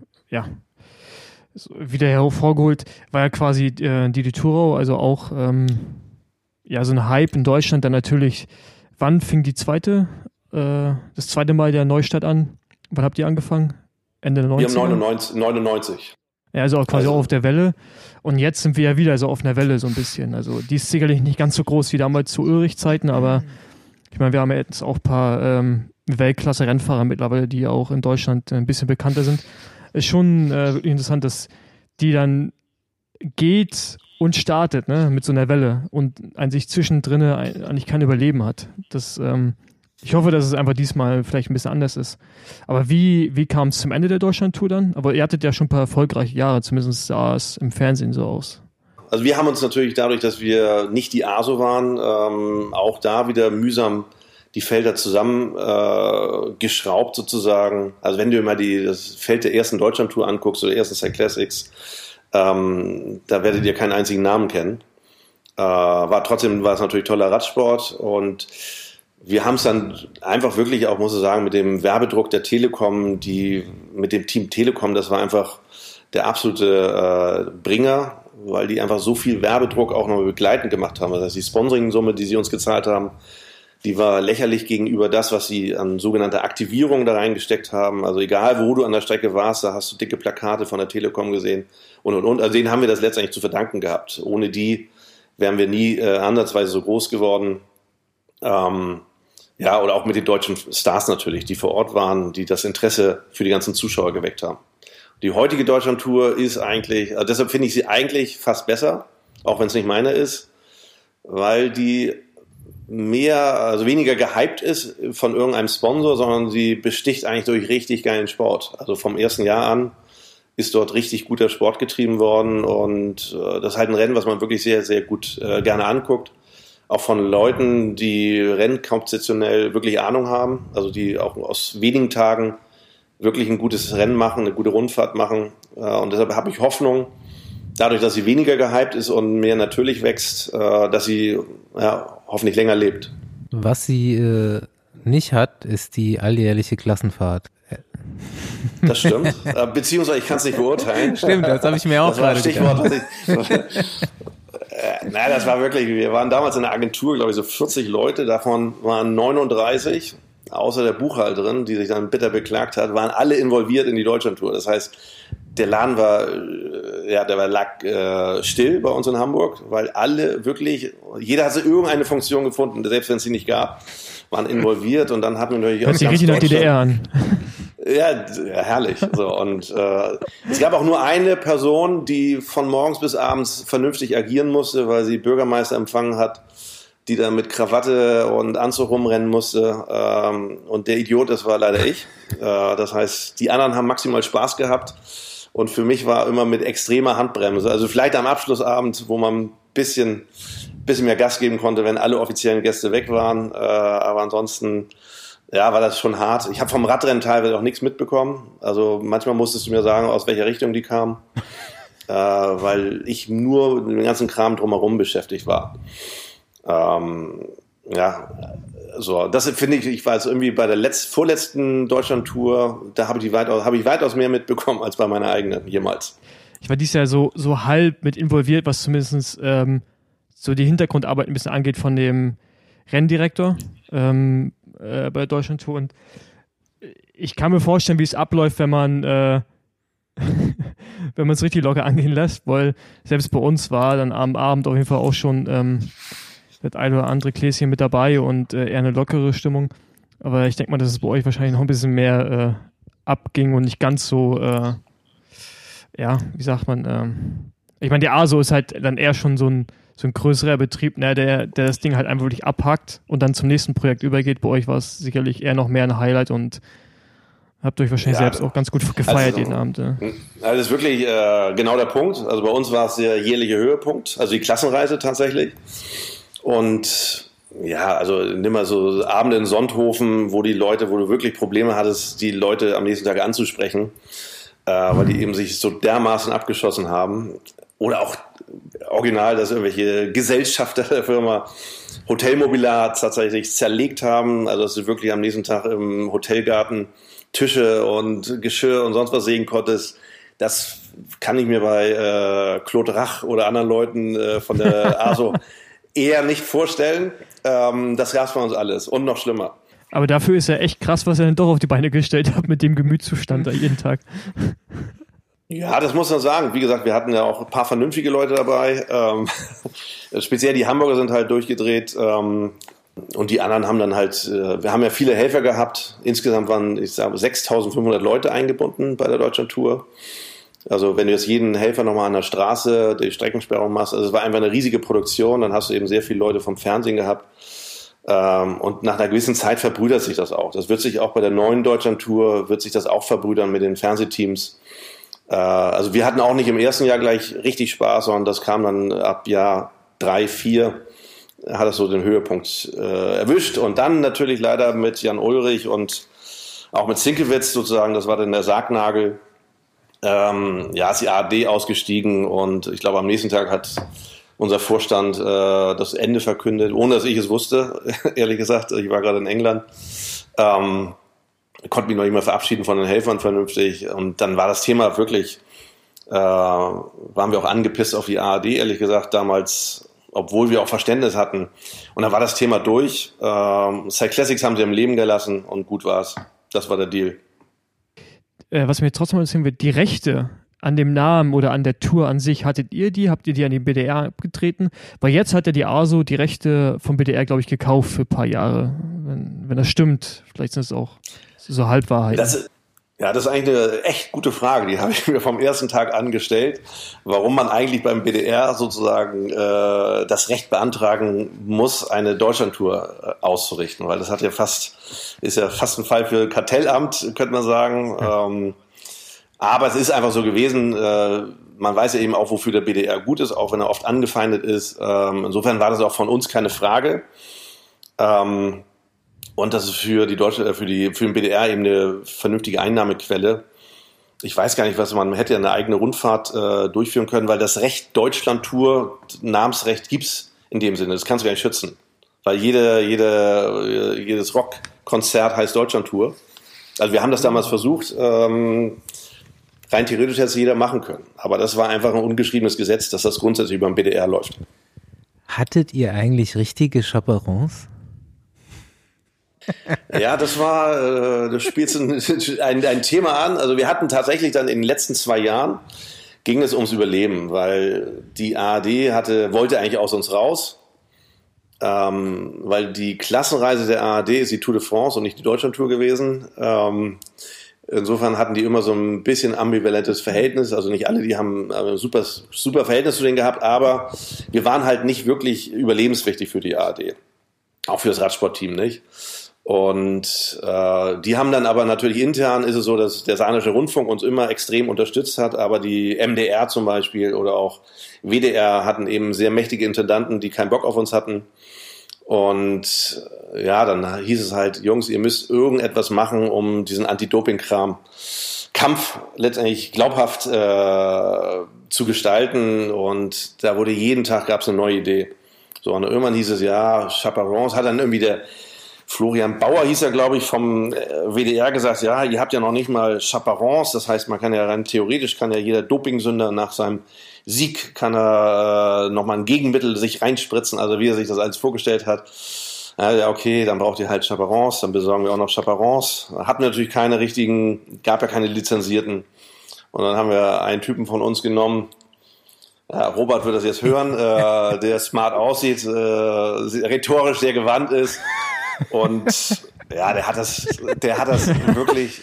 wieder hervorgeholt, war ja quasi die Thurau, also auch so ein Hype in Deutschland. Dann natürlich, wann fing das zweite Mal der Neustadt an? Wann habt ihr angefangen? Ende der 90er? Wir haben 99. Ja, also auch quasi auch auf der Welle. Und jetzt sind wir ja wieder so auf einer Welle so ein bisschen. Also die ist sicherlich nicht ganz so groß wie damals zu Ulrich-Zeiten, aber ich meine, wir haben ja jetzt auch ein paar Weltklasse-Rennfahrer mittlerweile, die auch in Deutschland ein bisschen bekannter sind. Ist schon wirklich interessant, dass die dann geht und startet, ne, mit so einer Welle und an sich zwischendrin eigentlich kein Überleben hat. Das, ich hoffe, dass es einfach diesmal vielleicht ein bisschen anders ist. Aber wie kam es zum Ende der Deutschlandtour dann? Aber ihr hattet ja schon ein paar erfolgreiche Jahre, zumindest sah es im Fernsehen so aus. Also wir haben uns natürlich dadurch, dass wir nicht die ASO waren, auch da wieder mühsam die Felder zusammen geschraubt sozusagen. Also wenn du immer das Feld der ersten Deutschlandtour anguckst oder ersten Cyclassics, da werdet ihr keinen einzigen Namen kennen. War es natürlich toller Radsport und wir haben es dann einfach wirklich auch, muss ich sagen, mit dem Werbedruck der Telekom, mit dem Team Telekom, das war einfach der absolute Bringer, weil die einfach so viel Werbedruck auch noch begleitend gemacht haben. Das heißt, die Sponsoring-Summe, die sie uns gezahlt haben, die war lächerlich gegenüber das, was sie an sogenannter Aktivierung da reingesteckt haben. Also egal, wo du an der Strecke warst, da hast du dicke Plakate von der Telekom gesehen und. Also denen haben wir das letztendlich zu verdanken gehabt. Ohne die wären wir nie ansatzweise so groß geworden. Ja, oder auch mit den deutschen Stars natürlich, die vor Ort waren, die das Interesse für die ganzen Zuschauer geweckt haben. Die heutige Deutschlandtour ist eigentlich, also deshalb finde ich sie eigentlich fast besser, auch wenn es nicht meine ist, weil die weniger gehypt ist von irgendeinem Sponsor, sondern sie besticht eigentlich durch richtig geilen Sport. Also vom ersten Jahr an ist dort richtig guter Sport getrieben worden und das ist halt ein Rennen, was man wirklich sehr, sehr gut gerne anguckt. Auch von Leuten, die Rennen konzeptionell wirklich Ahnung haben, also die auch aus wenigen Tagen wirklich ein gutes Rennen machen, eine gute Rundfahrt machen. Und deshalb habe ich Hoffnung, dadurch, dass sie weniger gehypt ist und mehr natürlich wächst, dass sie hoffentlich länger lebt. Was sie nicht hat, ist die alljährliche Klassenfahrt. Das stimmt. Beziehungsweise ich kann es nicht beurteilen. Stimmt, das habe ich mir auch gerade gedacht. Naja, das war wirklich, wir waren damals in der Agentur, glaube ich, so 40 Leute, davon waren 39, außer der Buchhalterin, die sich dann bitter beklagt hat, waren alle involviert in die Deutschlandtour. Das heißt, der Laden lag still bei uns in Hamburg, weil alle wirklich, jeder hatte irgendeine Funktion gefunden, selbst wenn es sie nicht gab, waren involviert und dann hatten wir natürlich auch ganz Deutschland. DDR an. Ja, herrlich. So, und es gab auch nur eine Person, die von morgens bis abends vernünftig agieren musste, weil sie Bürgermeister empfangen hat, die da mit Krawatte und Anzug rumrennen musste. Und der Idiot, das war leider ich. Das heißt, die anderen haben maximal Spaß gehabt. Und für mich war immer mit extremer Handbremse. Also vielleicht am Abschlussabend, wo man ein bisschen mehr Gas geben konnte, wenn alle offiziellen Gäste weg waren. Aber ansonsten war das schon hart. Ich habe vom Radrennen teilweise auch nichts mitbekommen. Also manchmal musstest du mir sagen, aus welcher Richtung die kamen, weil ich nur mit dem ganzen Kram drumherum beschäftigt war. Das finde ich war jetzt irgendwie bei der vorletzten Deutschlandtour, da habe ich weitaus mehr mitbekommen als bei meiner eigenen jemals. Ich war dieses Jahr so halb mit involviert, was zumindest so die Hintergrundarbeit ein bisschen angeht von dem Renndirektor bei der Deutschlandtour. Und ich kann mir vorstellen, wie es abläuft, wenn man es richtig locker angehen lässt, weil selbst bei uns war dann am Abend auf jeden Fall auch schon das ein oder andere Gläschen mit dabei und eher eine lockere Stimmung. Aber ich denke mal, dass es bei euch wahrscheinlich noch ein bisschen mehr abging und nicht ganz so, wie sagt man, ich meine, die ASO ist halt dann eher schon so ein größerer Betrieb, ne, der das Ding halt einfach wirklich abhackt und dann zum nächsten Projekt übergeht. Bei euch war es sicherlich eher noch mehr ein Highlight und habt euch wahrscheinlich selbst auch ganz gut gefeiert jeden Abend. Ja. Also das ist wirklich genau der Punkt. Also bei uns war es der jährliche Höhepunkt, also die Klassenreise tatsächlich. Und also nimm mal so Abende in Sonthofen, wo du wirklich Probleme hattest, die Leute am nächsten Tag anzusprechen, weil die eben sich so dermaßen abgeschossen haben. Oder auch original, dass irgendwelche Gesellschafter der Firma Hotelmobiliar tatsächlich zerlegt haben. Also dass du wirklich am nächsten Tag im Hotelgarten Tische und Geschirr und sonst was sehen konntest. Das kann ich mir bei Claude Rach oder anderen Leuten von der ASO eher nicht vorstellen. Das gab es bei uns alles und noch schlimmer. Aber dafür ist ja echt krass, was er dann doch auf die Beine gestellt hat mit dem Gemütszustand da jeden Tag. Ja, das muss man sagen. Wie gesagt, wir hatten ja auch ein paar vernünftige Leute dabei. Speziell die Hamburger sind halt durchgedreht. Und die anderen haben dann halt, wir haben ja viele Helfer gehabt. Insgesamt waren, 6.500 Leute eingebunden bei der Deutschlandtour. Also wenn du jetzt jeden Helfer nochmal an der Straße die Streckensperrung machst, also es war einfach eine riesige Produktion, dann hast du eben sehr viele Leute vom Fernsehen gehabt. Und nach einer gewissen Zeit verbrüdert sich das auch. Das wird sich auch bei der neuen Deutschlandtour, wird sich das auch verbrüdern mit den Fernsehteams. Also wir hatten auch nicht im ersten Jahr gleich richtig Spaß, sondern das kam dann ab Jahr 3, 4, hat das so den Höhepunkt erwischt. Und dann natürlich leider mit Jan Ulrich und auch mit Zinkewitz sozusagen, das war dann der Sargnagel. Ist die ARD ausgestiegen und ich glaube am nächsten Tag hat unser Vorstand das Ende verkündet, ohne dass ich es wusste, ehrlich gesagt. Ich war gerade in England. Konnte mich noch nicht mal verabschieden von den Helfern vernünftig. Und dann war das Thema wirklich, waren wir auch angepisst auf die ARD, ehrlich gesagt, damals, obwohl wir auch Verständnis hatten. Und dann war das Thema durch. Cyclassics Classics haben sie im Leben gelassen und gut war's. Das war der Deal. Was mir trotzdem interessieren wird, die Rechte an dem Namen oder an der Tour an sich, hattet ihr die? Habt ihr die an den BDR abgetreten? Weil jetzt hat ja die ASO die Rechte vom BDR, glaube ich, gekauft für ein paar Jahre. Wenn das stimmt, vielleicht sind es auch so Halbwahrheiten. Das ist eigentlich eine echt gute Frage. Die habe ich mir vom ersten Tag angestellt, warum man eigentlich beim BDR sozusagen das Recht beantragen muss, eine Deutschlandtour auszurichten, weil das ist ja fast ein Fall für Kartellamt, könnte man sagen. Aber es ist einfach so gewesen, man weiß ja eben auch, wofür der BDR gut ist, auch wenn er oft angefeindet ist. Insofern war das auch von uns keine Frage. Und das ist für den BDR eben eine vernünftige Einnahmequelle. Ich weiß gar nicht, man hätte ja eine eigene Rundfahrt durchführen können, weil das Recht Deutschlandtour, Namensrecht gibt's in dem Sinne. Das kannst du gar nicht schützen. Weil jedes Rockkonzert heißt Deutschlandtour. Also wir haben das damals versucht, rein theoretisch hätte es jeder machen können. Aber das war einfach ein ungeschriebenes Gesetz, dass das grundsätzlich über den BDR läuft. Hattet ihr eigentlich richtige Chaperons? Ja, das spielt ein Thema an. Also wir hatten tatsächlich dann in den letzten 2 Jahren, ging es ums Überleben, weil die ARD wollte eigentlich aus uns raus, weil die Klassenreise der ARD ist die Tour de France und nicht die Deutschlandtour gewesen. Insofern hatten die immer so ein bisschen ambivalentes Verhältnis. Also nicht alle, die haben ein super Verhältnis zu denen gehabt, aber wir waren halt nicht wirklich überlebenswichtig für die ARD. Auch für das Radsportteam nicht. Und die haben dann aber natürlich intern, ist es so, dass der Saarländische Rundfunk uns immer extrem unterstützt hat, aber die MDR zum Beispiel oder auch WDR hatten eben sehr mächtige Intendanten, die keinen Bock auf uns hatten. Und ja, dann hieß es halt, Jungs, ihr müsst irgendetwas machen, um diesen Anti-Doping-Kampf letztendlich glaubhaft zu gestalten. Und da wurde jeden Tag, gab es eine neue Idee. So, und irgendwann hieß es, ja, Chaperons, hat dann irgendwie der Florian Bauer, hieß er, glaube ich, vom WDR gesagt, ja, ihr habt ja noch nicht mal Chaperons, das heißt, man kann ja rein theoretisch, kann ja jeder Dopingsünder nach seinem Sieg, kann er nochmal ein Gegenmittel sich reinspritzen, also wie er sich das alles vorgestellt hat. Ja, okay, dann braucht ihr halt Chaperons, dann besorgen wir auch noch Chaperons. Hatten wir natürlich keine richtigen, gab ja keine Lizenzierten. Und dann haben wir einen Typen von uns genommen, ja, Robert wird das jetzt hören, der smart aussieht, rhetorisch sehr gewandt ist. Und ja, der hat das wirklich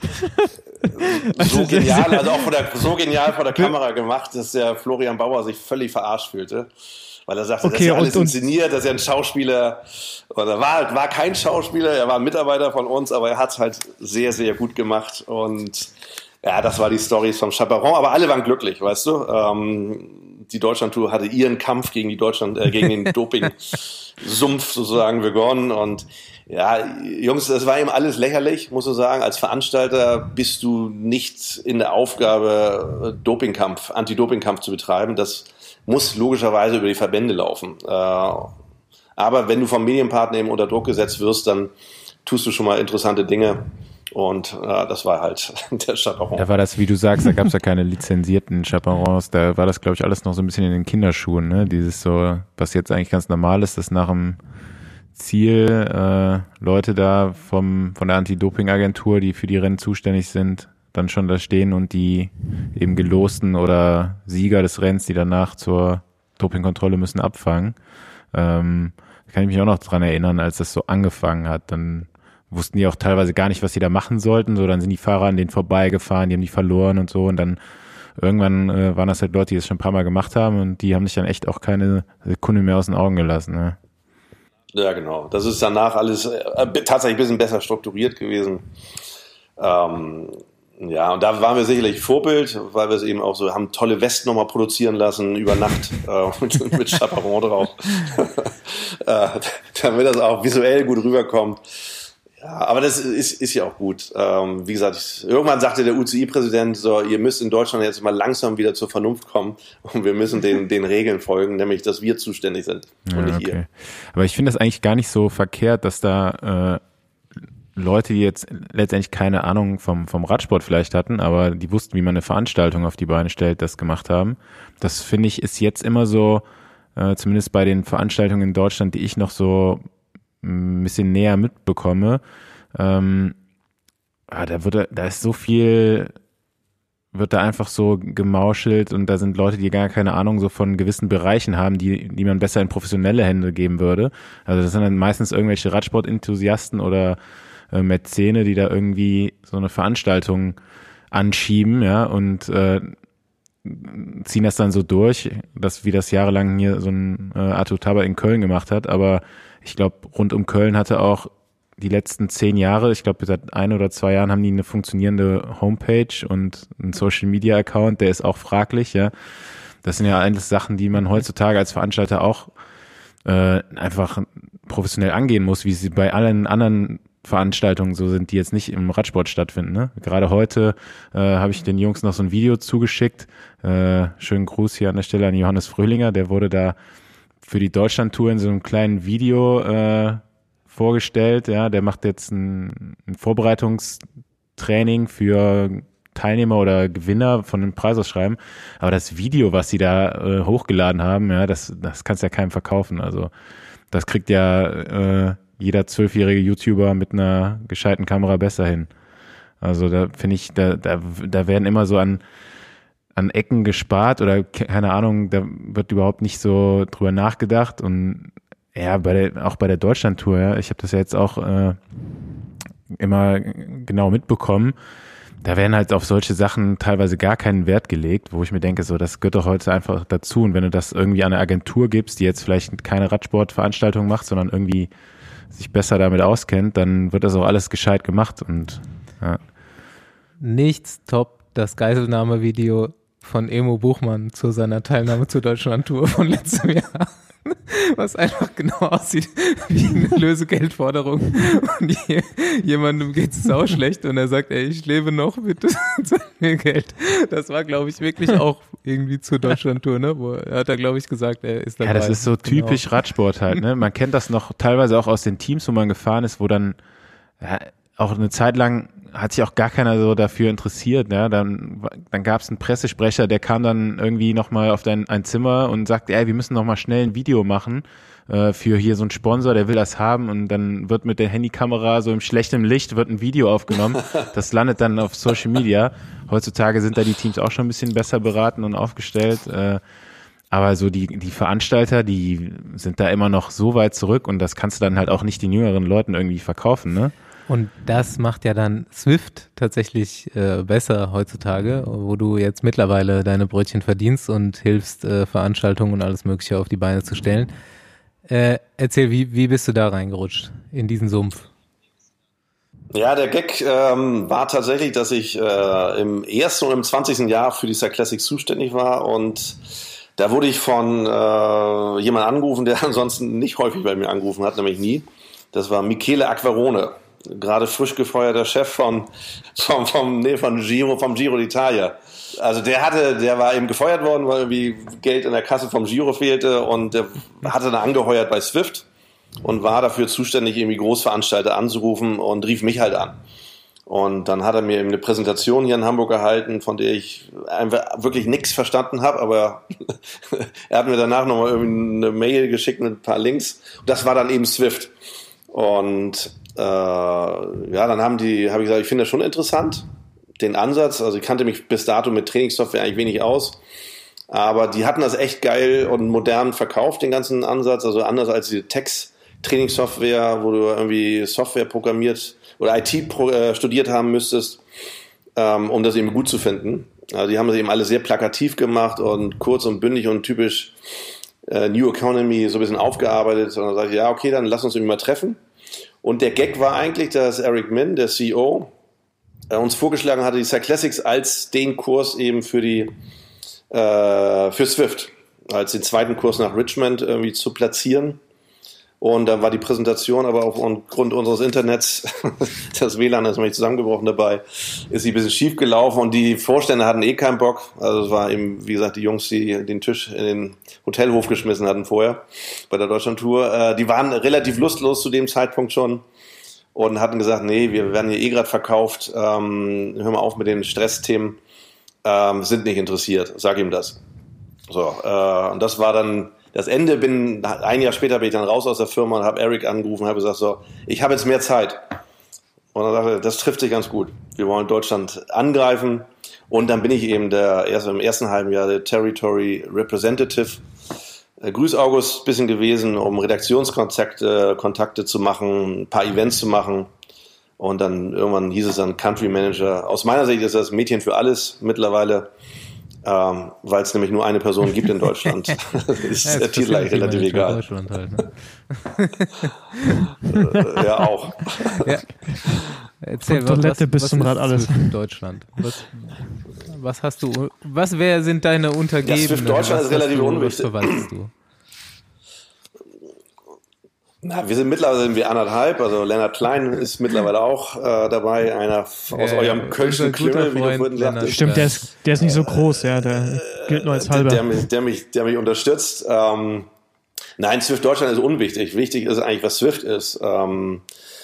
so genial, also auch so genial vor der Kamera gemacht, dass der Florian Bauer sich völlig verarscht fühlte. Weil er sagte, okay, das ist ja alles inszeniert, das ist ja ein Schauspieler. Oder war kein Schauspieler, er war ein Mitarbeiter von uns, aber er hat es halt sehr, sehr gut gemacht. Und ja, das war die Story vom Chaperon, aber alle waren glücklich, weißt du. Die Deutschlandtour hatte ihren Kampf gegen gegen den Doping-Sumpf sozusagen begonnen. Und ja, Jungs, das war eben alles lächerlich, muss ich sagen. Als Veranstalter bist du nicht in der Aufgabe, Anti-Doping-Kampf zu betreiben. Das muss logischerweise über die Verbände laufen. Aber wenn du vom Medienpartner eben unter Druck gesetzt wirst, dann tust du schon mal interessante Dinge. Und das war halt der Chaperon. Da war das, wie du sagst, da gab es ja keine lizenzierten Chaperons. Da war das, glaube ich, alles noch so ein bisschen in den Kinderschuhen. Ne? Dieses so, was jetzt eigentlich ganz normal ist, dass nach dem Ziel Leute da von der Anti-Doping-Agentur, die für die Rennen zuständig sind, dann schon da stehen und die eben Gelosten oder Sieger des Rennens, die danach zur Dopingkontrolle müssen, abfangen. Kann ich mich auch noch dran erinnern, als das so angefangen hat. Dann wussten die auch teilweise gar nicht, was sie da machen sollten. So, dann sind die Fahrer an denen vorbeigefahren, die haben die verloren und so. Und dann irgendwann waren das halt Leute, die das schon ein paar Mal gemacht haben und die haben sich dann echt auch keine Sekunde mehr aus den Augen gelassen. Ne? Ja, genau. Das ist danach alles tatsächlich ein bisschen besser strukturiert gewesen. Ja, und da waren wir sicherlich Vorbild, weil wir es eben auch so haben, tolle Westen nochmal produzieren lassen über Nacht mit Chaperon drauf, damit das auch visuell gut rüberkommt. Ja, aber das ist ja auch gut. Wie gesagt, irgendwann sagte der UCI-Präsident, so, ihr müsst in Deutschland jetzt mal langsam wieder zur Vernunft kommen und wir müssen den Regeln folgen, nämlich, dass wir zuständig sind und nicht ihr. Aber ich finde das eigentlich gar nicht so verkehrt, dass da Leute, die jetzt letztendlich keine Ahnung vom Radsport vielleicht hatten, aber die wussten, wie man eine Veranstaltung auf die Beine stellt, das gemacht haben. Das finde ich ist jetzt immer so, zumindest bei den Veranstaltungen in Deutschland, die ich noch so ein bisschen näher mitbekomme, da ist so viel, wird da einfach so gemauschelt und da sind Leute, die gar keine Ahnung so von gewissen Bereichen haben, die man besser in professionelle Hände geben würde. Also das sind dann meistens irgendwelche Radsport-Enthusiasten oder Mäzene, die da irgendwie so eine Veranstaltung anschieben, ja, und ziehen das dann so durch, wie das jahrelang hier so ein Arthur Taber in Köln gemacht hat, aber ich glaube, rund um Köln hatte auch die letzten 10 Jahre, ich glaube, seit 1 oder 2 Jahren haben die eine funktionierende Homepage und einen Social-Media-Account, der ist auch fraglich, ja. Das sind ja eigentlich Sachen, die man heutzutage als Veranstalter auch einfach professionell angehen muss, wie sie bei allen anderen Veranstaltungen so sind, die jetzt nicht im Radsport stattfinden. Ne? Gerade heute habe ich den Jungs noch so ein Video zugeschickt. Schönen Gruß hier an der Stelle an Johannes Fröhlinger, der wurde da für die Deutschlandtour in so einem kleinen Video vorgestellt. Ja, der macht jetzt ein Vorbereitungstraining für Teilnehmer oder Gewinner von dem Preisausschreiben. Aber das Video, was sie da hochgeladen haben, ja, das kannst du ja keinem verkaufen. Also das kriegt ja jeder 12-jährige YouTuber mit einer gescheiten Kamera besser hin. Also da finde ich, da werden immer so an Ecken gespart oder keine Ahnung, da wird überhaupt nicht so drüber nachgedacht und ja, auch bei der Deutschlandtour, ja, ich habe das ja jetzt auch immer genau mitbekommen, da werden halt auf solche Sachen teilweise gar keinen Wert gelegt, wo ich mir denke, so, das gehört doch heute einfach dazu und wenn du das irgendwie an eine Agentur gibst, die jetzt vielleicht keine Radsportveranstaltung macht, sondern irgendwie sich besser damit auskennt, dann wird das auch alles gescheit gemacht und ja. Nichts toppt das Geiselnahmevideo von Emo Buchmann zu seiner Teilnahme zur Deutschlandtour von letztem Jahr, was einfach genau aussieht wie eine Lösegeldforderung und jemandem geht's sau schlecht und er sagt, ey, ich lebe noch, bitte zahl mir Geld. Das war, glaube ich, wirklich auch irgendwie zur Deutschlandtour, ne? Wo er hat da, glaube ich, gesagt, er ist dabei. Ja, das ist so typisch Radsport halt, ne? Man kennt das noch teilweise auch aus den Teams, wo man gefahren ist, wo dann auch eine Zeit lang hat sich auch gar keiner so dafür interessiert, ne? Dann gab es einen Pressesprecher, der kam dann irgendwie nochmal auf ein Zimmer und sagte, ey, wir müssen nochmal schnell ein Video machen für hier so einen Sponsor, der will das haben und dann wird mit der Handykamera so im schlechten Licht wird ein Video aufgenommen. Das landet dann auf Social Media. Heutzutage sind da die Teams auch schon ein bisschen besser beraten und aufgestellt. Aber so die Veranstalter, die sind da immer noch so weit zurück und das kannst du dann halt auch nicht den jüngeren Leuten irgendwie verkaufen, ne? Und das macht ja dann Zwift tatsächlich besser heutzutage, wo du jetzt mittlerweile deine Brötchen verdienst und hilfst, Veranstaltungen und alles Mögliche auf die Beine zu stellen. Erzähl, wie bist du da reingerutscht in diesen Sumpf? Ja, der Gag war tatsächlich, dass ich im ersten und im 20. Jahr für die Cyclassics zuständig war und da wurde ich von jemand angerufen, der ansonsten nicht häufig bei mir angerufen hat, nämlich nie. Das war Michele Acquarone, gerade frisch gefeuerter Chef vom Giro d'Italia. Also der war eben gefeuert worden, weil irgendwie Geld in der Kasse vom Giro fehlte und der hatte dann angeheuert bei Zwift und war dafür zuständig, irgendwie Großveranstalter anzurufen und rief mich halt an. Und dann hat er mir eben eine Präsentation hier in Hamburg gehalten, von der ich einfach wirklich nichts verstanden habe, aber er hat mir danach nochmal irgendwie eine Mail geschickt mit ein paar Links. Das war dann eben Zwift. Und dann habe ich gesagt, ich finde das schon interessant, den Ansatz. Also ich kannte mich bis dato mit Trainingssoftware eigentlich wenig aus, aber die hatten das echt geil und modern verkauft, den ganzen Ansatz. Also anders als diese Text-Trainingssoftware, wo du irgendwie Software programmiert oder IT studiert haben müsstest, um das eben gut zu finden. Also die haben das eben alle sehr plakativ gemacht und kurz und bündig und typisch New Economy so ein bisschen aufgearbeitet. Und dann sage ich, ja, okay, dann lass uns irgendwie mal treffen. Und der Gag war eigentlich, dass Eric Min, der CEO, uns vorgeschlagen hatte, die Cyclassics als den Kurs eben für Zwift, als den zweiten Kurs nach Richmond irgendwie zu platzieren. Und dann war die Präsentation, aber aufgrund unseres Internets, das WLAN ist nämlich zusammengebrochen dabei, ist sie ein bisschen schief gelaufen und die Vorstände hatten keinen Bock. Also es war eben, wie gesagt, die Jungs, die den Tisch in den Hotelhof geschmissen hatten vorher bei der Deutschlandtour. Die waren relativ lustlos zu dem Zeitpunkt schon und hatten gesagt, nee, wir werden hier gerade verkauft, hör mal auf mit den Stressthemen, sind nicht interessiert, sag ihm das. So, und das war dann das Ende. Ein Jahr später bin ich dann raus aus der Firma und habe Eric angerufen und habe gesagt, so, ich habe jetzt mehr Zeit. Und dann sagte er, das trifft sich ganz gut. Wir wollen Deutschland angreifen. Und dann bin ich eben im ersten halben Jahr der Territory Representative. Grüß August bisschen gewesen, um Redaktionskontakte zu machen, ein paar Events zu machen. Und dann irgendwann hieß es dann Country Manager. Aus meiner Sicht ist das Mädchen für alles mittlerweile. Weil es nämlich nur eine Person gibt in Deutschland. Ist ja, der Titel eigentlich relativ egal. Deutschland halt, ne? Ja, auch. Ja. Erzähl, Toilette bis zum Rad alles. In Deutschland. Was hast du? Sind deine Untergebenen? Ja, Swift Deutschland ist relativ unwichtig. Was verwaltest du? Na, mittlerweile 1,5, also Lennart Klein ist mittlerweile auch dabei, einer aus eurem Kölschen Klüngel, wie du vorhin sagtest. Stimmt, der ist nicht so groß, ja, der gilt nur als halber. Der mich unterstützt. Nein, Swift Deutschland ist unwichtig. Wichtig ist eigentlich, was Swift ist. Und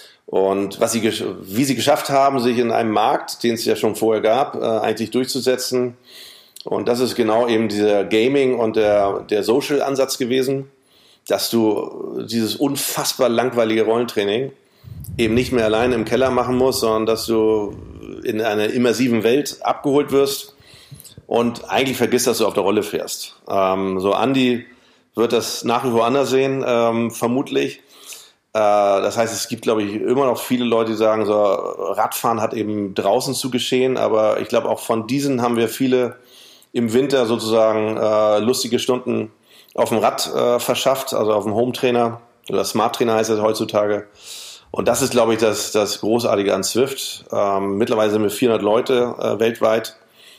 wie sie geschafft haben, sich in einem Markt, den es ja schon vorher gab, eigentlich durchzusetzen. Und das ist genau eben dieser Gaming- und der Social-Ansatz gewesen, dass du dieses unfassbar langweilige Rollentraining eben nicht mehr alleine im Keller machen musst, sondern dass du in einer immersiven Welt abgeholt wirst und eigentlich vergisst, dass du auf der Rolle fährst. So Andi wird das nach wie vor anders sehen, vermutlich. Das heißt, es gibt, glaube ich, immer noch viele Leute, die sagen, so Radfahren hat eben draußen zu geschehen, aber ich glaube, auch von diesen haben wir viele im Winter sozusagen lustige Stunden auf dem Rad verschafft, also auf dem Home-Trainer oder Smart-Trainer heißt es heutzutage. Und das ist, glaube ich, das Großartige an Swift. Mittlerweile sind wir 400 Leute weltweit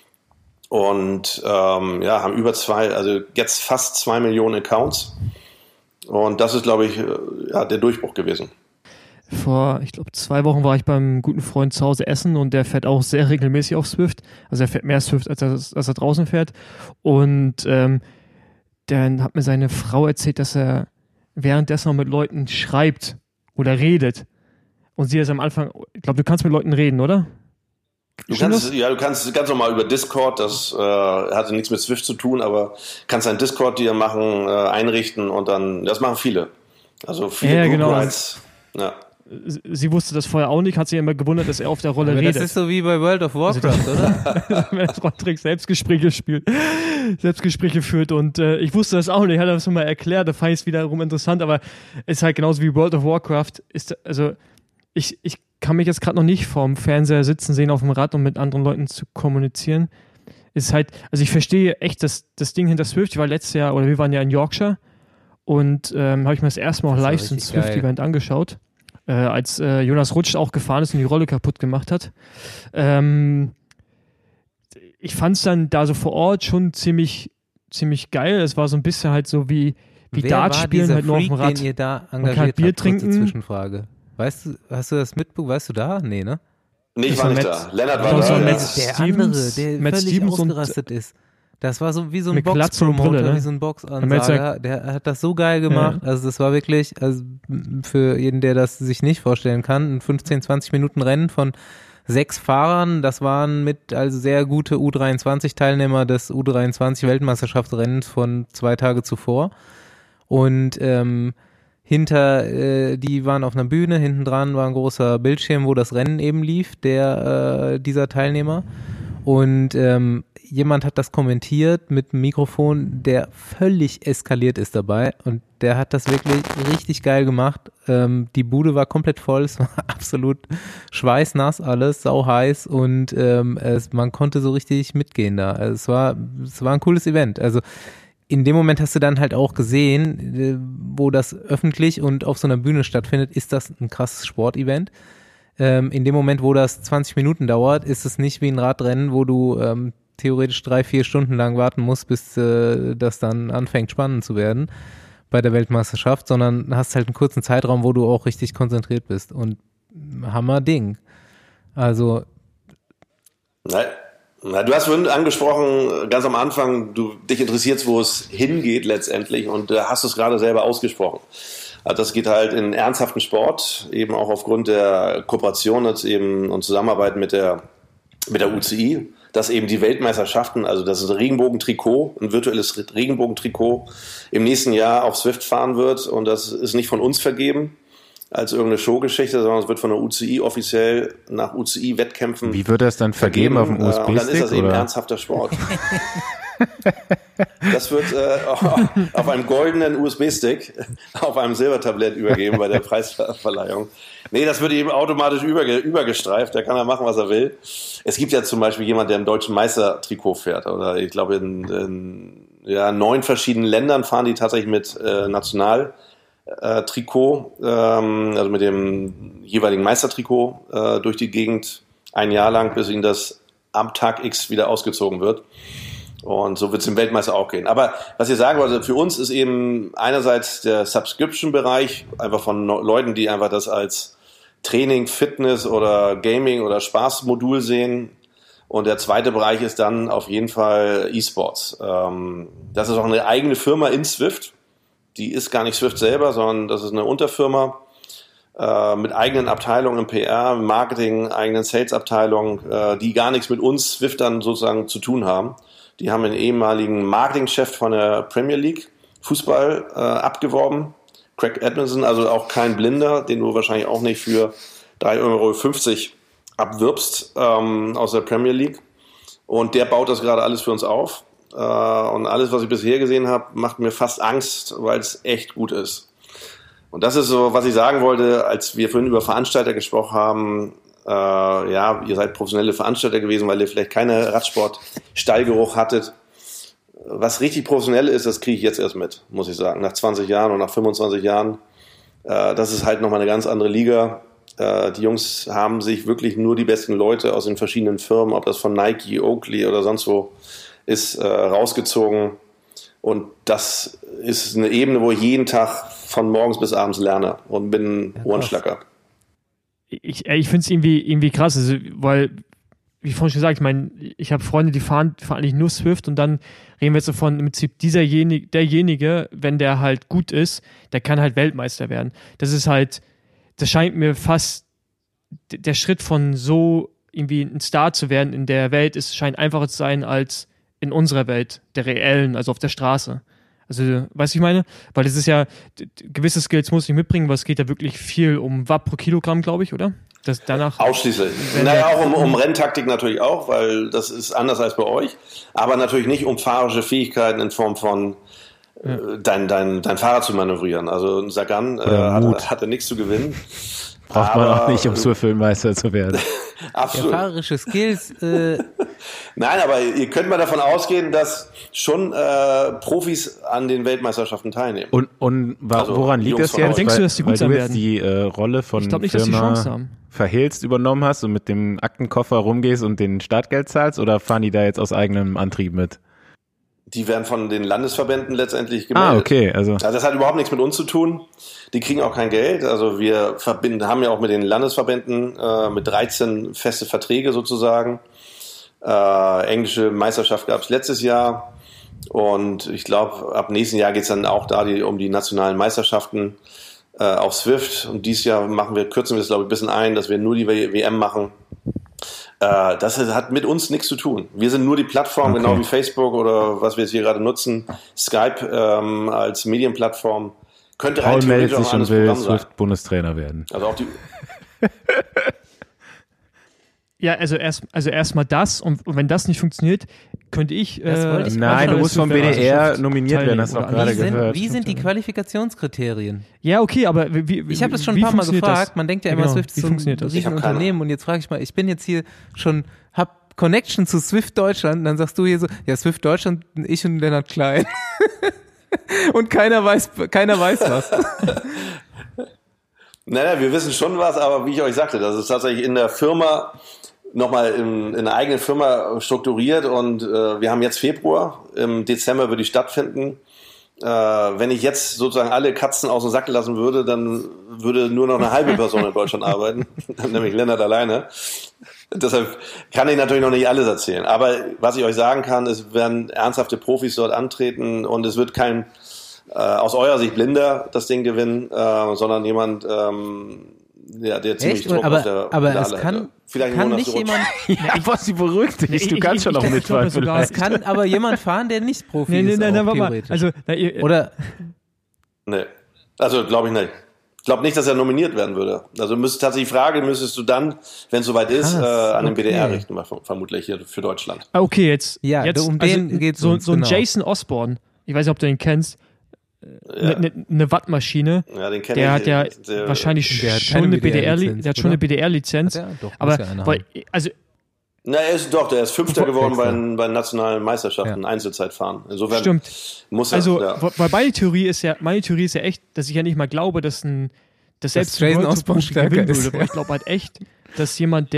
und haben jetzt fast 2 Millionen Accounts. Und das ist, glaube ich, der Durchbruch gewesen. Vor, ich glaube, 2 Wochen war ich beim guten Freund zu Hause essen und der fährt auch sehr regelmäßig auf Swift. Also er fährt mehr Swift, als er draußen fährt. Und dann hat mir seine Frau erzählt, dass er währenddessen noch mit Leuten schreibt oder redet. Und sie ist am Anfang, ich glaube, du kannst mit Leuten reden, oder? Du kannst ganz normal über Discord, das hatte nichts mit Swift zu tun, aber kannst einen Discord dir machen, einrichten und dann, das machen viele. Also viele Group Rides. Ja. Sie wusste das vorher auch nicht, hat sich immer gewundert, dass er auf der Rolle redet. Das ist so wie bei World of Warcraft, oder? Wenn Roderick Selbstgespräche führt und ich wusste das auch nicht, hat er das mal erklärt, da fand ich es wiederum interessant, aber es ist halt genauso wie World of Warcraft, ich kann mich jetzt gerade noch nicht vorm Fernseher sitzen sehen auf dem Rad, um mit anderen Leuten zu kommunizieren. Ist halt, also ich verstehe echt das Ding hinter Swift, ich war letztes Jahr, oder wir waren ja in Yorkshire und habe ich mir das erste Mal auch live so ein Swift-Event angeschaut. Als Jonas Rutsch auch gefahren ist und die Rolle kaputt gemacht hat. Ich fand es dann da so vor Ort schon ziemlich geil. Es war so ein bisschen halt so wie Dart spielen, halt nur auf dem Rad. Den ihr da engagiert habt, Bier trinken. Zwischenfrage. Weißt du, hast du das mitbekommen? Weißt du da? Nee, ne? Nee, ich war nicht da. Lennart war da. Der völlig ausgerastet ist. Das war so wie so ein Box-Promoter, ne? wie so ein Box-Ansager. Der hat das so geil gemacht. Ja. Also das war wirklich, also für jeden, der das sich nicht vorstellen kann, ein 15, 20 Minuten Rennen von 6 Fahrern. Das waren also sehr gute U23-Teilnehmer des U23-Weltmeisterschaftsrennens von 2 Tage zuvor. Und die waren auf einer Bühne, hinten dran war ein großer Bildschirm, wo das Rennen eben lief, dieser Teilnehmer. Und jemand hat das kommentiert mit einem Mikrofon, der völlig eskaliert ist dabei und der hat das wirklich richtig geil gemacht. Die Bude war komplett voll, es war absolut schweißnass alles, sau heiß und man konnte so richtig mitgehen da. Also es war ein cooles Event. Also in dem Moment hast du dann halt auch gesehen, wo das öffentlich und auf so einer Bühne stattfindet, ist das ein krasses Sportevent. In dem Moment, wo das 20 Minuten dauert, ist es nicht wie ein Radrennen, wo du theoretisch 3-4 Stunden lang warten musst, bis das dann anfängt spannend zu werden. bei der Weltmeisterschaft, sondern hast halt einen kurzen Zeitraum, wo du auch richtig konzentriert bist und Hammer-Ding. Also Na, du hast vorhin angesprochen, ganz am Anfang, dich interessiert, wo es hingeht letztendlich und hast es gerade selber ausgesprochen. Also das geht halt in ernsthaften Sport, eben auch aufgrund der Kooperation jetzt eben und Zusammenarbeit mit der UCI, dass eben die Weltmeisterschaften, also das ist ein Regenbogentrikot, ein virtuelles Regenbogentrikot im nächsten Jahr auf Zwift fahren wird und das ist nicht von uns vergeben als irgendeine Showgeschichte, sondern es wird von der UCI offiziell nach UCI-Wettkämpfen. Wie wird das dann vergeben auf dem USB-Stick? Und dann ist das eben oder? ernsthafter Sport. Das wird auf einem goldenen USB-Stick auf einem Silbertablett übergeben bei der Preisverleihung. Nee, das wird eben automatisch übergestreift. Der kann ja machen, was er will. Es gibt ja zum Beispiel jemanden, der im deutschen Meistertrikot fährt. Oder ich glaube, in 9 verschiedenen Ländern fahren die tatsächlich mit Nationaltrikot, also mit dem jeweiligen Meistertrikot durch die Gegend ein Jahr lang, bis ihnen das am Tag X wieder ausgezogen wird. Und so wird es im Weltmeister auch gehen. Aber was ich sagen wollte, für uns ist eben einerseits der Subscription-Bereich einfach von Leuten, die einfach das als Training, Fitness oder Gaming oder Spaßmodul sehen. Und der zweite Bereich ist dann auf jeden Fall E-Sports. Das ist auch eine eigene Firma in Zwift. Die ist gar nicht Zwift selber, sondern das ist eine Unterfirma mit eigenen Abteilungen im PR, Marketing, eigenen Sales-Abteilungen, die gar nichts mit uns Zwiftern sozusagen zu tun haben. Die haben einen ehemaligen Marketingchef von der Premier League Fußball abgeworben, Craig Edmondson, also auch kein Blinder, den du wahrscheinlich auch nicht für 3,50 € abwirbst aus der Premier League. Und der baut das gerade alles für uns auf. Und alles, was ich bisher gesehen habe, macht mir fast Angst, weil es echt gut ist. Und das ist so, was ich sagen wollte, als wir vorhin über Veranstalter gesprochen haben. Ihr seid professionelle Veranstalter gewesen, weil ihr vielleicht keine Radsport-Stallgeruch hattet. Was richtig professionell ist, das kriege ich jetzt erst mit, muss ich sagen. Nach 20 Jahren und nach 25 Jahren. Das ist halt nochmal eine ganz andere Liga. Die Jungs haben sich wirklich nur die besten Leute aus den verschiedenen Firmen, ob das von Nike, Oakley oder sonst wo ist, rausgezogen. Und das ist eine Ebene, wo ich jeden Tag von morgens bis abends lerne und bin Ohrenschlacker. Ich finde es irgendwie krass, also, weil, wie vorhin schon gesagt, ich habe Freunde, die fahren eigentlich nur Zwift und dann reden wir jetzt davon, im Prinzip derjenige, wenn der halt gut ist, der kann halt Weltmeister werden. Das scheint mir fast der Schritt von so irgendwie ein Star zu werden in der Welt, scheint einfacher zu sein als in unserer Welt, der reellen, also auf der Straße. Also, weißt du, ich meine? Weil das ist ja, gewisse Skills muss ich mitbringen, weil es geht ja wirklich viel um Watt pro Kilogramm, glaube ich, oder? Das danach ausschließlich. Naja, auch um Renntaktik natürlich auch, weil das ist anders als bei euch. Aber natürlich nicht um fahrerische Fähigkeiten in Form von dein Fahrrad zu manövrieren. Also ein Sagan hatte nichts zu gewinnen. Braucht man auch nicht, um Surfilmmeister zu werden. Absolut. Ja, fahrerische Skills. Nein, aber ihr könnt mal davon ausgehen, dass schon Profis an den Weltmeisterschaften teilnehmen. Und woran liegt das jetzt? Denkst du, dass die gut sein werden? Weil du jetzt die Rolle von ich nicht, Firma Verhehlst übernommen hast und mit dem Aktenkoffer rumgehst und den Startgeld zahlst, oder fahren die da jetzt aus eigenem Antrieb mit? Die werden von den Landesverbänden letztendlich gemeldet. Okay. Also das hat überhaupt nichts mit uns zu tun. Die kriegen auch kein Geld. Also wir haben ja auch mit den Landesverbänden mit 13 feste Verträge sozusagen. Englische Meisterschaft gab es letztes Jahr. Und ich glaube, ab nächsten Jahr geht es dann auch da um die nationalen Meisterschaften auf Zwift. Und dieses Jahr kürzen wir es, glaube ich, ein bisschen ein, dass wir nur die WM machen. Das hat mit uns nichts zu tun. Wir sind nur die Plattform, genau wie Facebook oder was wir jetzt hier gerade nutzen, Skype als Medienplattform. Könnte rein theoretisch auch ein Programm sein. Swift-Bundestrainer werden. Also auch die. Ja, also erstmal das, und wenn das nicht funktioniert, könnte ich. Nein, du musst vom BDR nominiert werden, hast du auch gerade gehört. Wie sind die Qualifikationskriterien? Ja, okay, aber ich habe das schon ein paar Mal gefragt. Man denkt ja immer, Swift ist so ein Riesenunternehmen, und jetzt frage ich mal, ich bin jetzt hier schon, hab Connection zu Swift Deutschland, und dann sagst du hier so, ja, Swift Deutschland, ich und Lennart Klein. Und keiner weiß was. Naja, wir wissen schon was, aber wie ich euch sagte, das ist tatsächlich in der Firma nochmal in einer eigenen Firma strukturiert, und wir haben jetzt Februar, im Dezember wird die stattfinden, wenn ich jetzt sozusagen alle Katzen aus dem Sack lassen würde, dann würde nur noch eine halbe Person in Deutschland arbeiten, nämlich Lennart alleine. Deshalb kann ich natürlich noch nicht alles erzählen. Aber was ich euch sagen kann, es werden ernsthafte Profis dort antreten und es wird kein aus eurer Sicht Blinder das Ding gewinnen, sondern jemand, der ziemlich Druck auf der es kann, vielleicht kann nicht jemand... was beruhigt dich, du kannst schon noch mitfahren vielleicht. Es kann aber jemand fahren, der nicht Profi ist. Nein, warte mal. Theoretisch. Also, Oder... Nee, also glaube ich nicht. Ich glaube nicht, dass er nominiert werden würde. Also tatsächlich die Frage müsstest du dann, wenn es soweit ist, an den BDR richten, vermutlich hier für Deutschland. Okay, jetzt um den geht's so ein genau. Jason Osborne, ich weiß nicht, ob du den kennst, eine Wattmaschine. Ja, den kenne ich. Der hat ja wahrscheinlich schon eine BDR-Lizenz. Aber er ist Fünfter geworden bei nationalen Meisterschaften, Einzelzeitfahren. Insofern stimmt. Muss er. Also, weil meine Theorie ist ja echt, dass ich ja nicht mal glaube, dass selbst Jason Osborne stärker gewinnen würde. Weil ich glaube halt echt, dass jemand,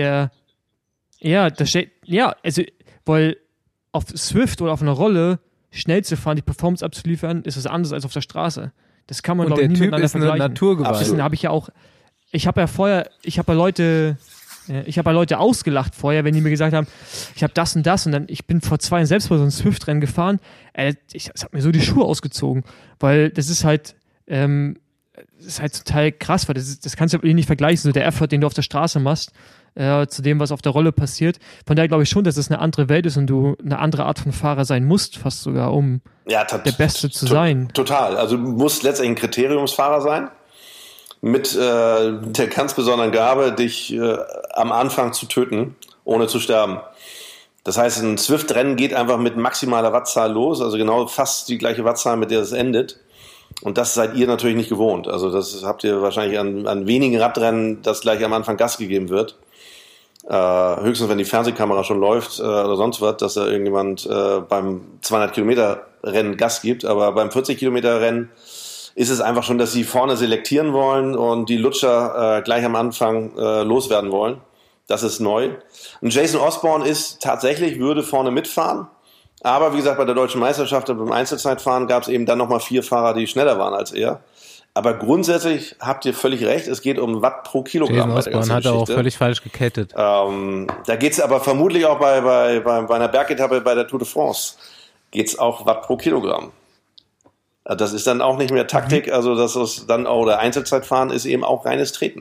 weil auf Swift oder auf einer Rolle schnell zu fahren, die Performance abzuliefern, ist was anderes als auf der Straße. Das kann man, glaube ich, nie miteinander vergleichen. Naturgewalt. Ich habe Leute ausgelacht vorher, wenn die mir gesagt haben, ich habe das und dann, ich bin vor 2 Jahren selbst mal so ein Swift-Rennen gefahren, das hat mir so die Schuhe ausgezogen, weil das ist halt total krass, weil das kannst du nicht vergleichen, so der Effort, den du auf der Straße machst, zu dem, was auf der Rolle passiert. Von daher glaube ich schon, dass es eine andere Welt ist und du eine andere Art von Fahrer sein musst, fast sogar, um der Beste zu sein. Total. Also du musst letztendlich ein Kriteriumsfahrer sein, mit der ganz besonderen Gabe, dich am Anfang zu töten, ohne zu sterben. Das heißt, ein Swift-Rennen geht einfach mit maximaler Wattzahl los, also genau fast die gleiche Wattzahl, mit der es endet. Und das seid ihr natürlich nicht gewohnt. Also das habt ihr wahrscheinlich an wenigen Radrennen, dass gleich am Anfang Gas gegeben wird. Höchstens, wenn die Fernsehkamera schon läuft oder sonst was, dass da irgendjemand beim 200-Kilometer-Rennen Gas gibt. Aber beim 40-Kilometer-Rennen ist es einfach schon, dass sie vorne selektieren wollen und die Lutscher gleich am Anfang loswerden wollen. Das ist neu. Und Jason Osborne würde vorne mitfahren. Aber wie gesagt, bei der Deutschen Meisterschaft und beim Einzelzeitfahren gab es eben dann nochmal 4 Fahrer, die schneller waren als er. Aber grundsätzlich habt ihr völlig recht, es geht um Watt pro Kilogramm. Jason Osborne hat er auch völlig falsch gekettet. Da geht es aber vermutlich auch bei einer Bergetappe bei der Tour de France, geht es auch Watt pro Kilogramm. Das ist dann auch nicht mehr Taktik, also das ist dann auch der Einzelzeitfahren ist eben auch reines Treten.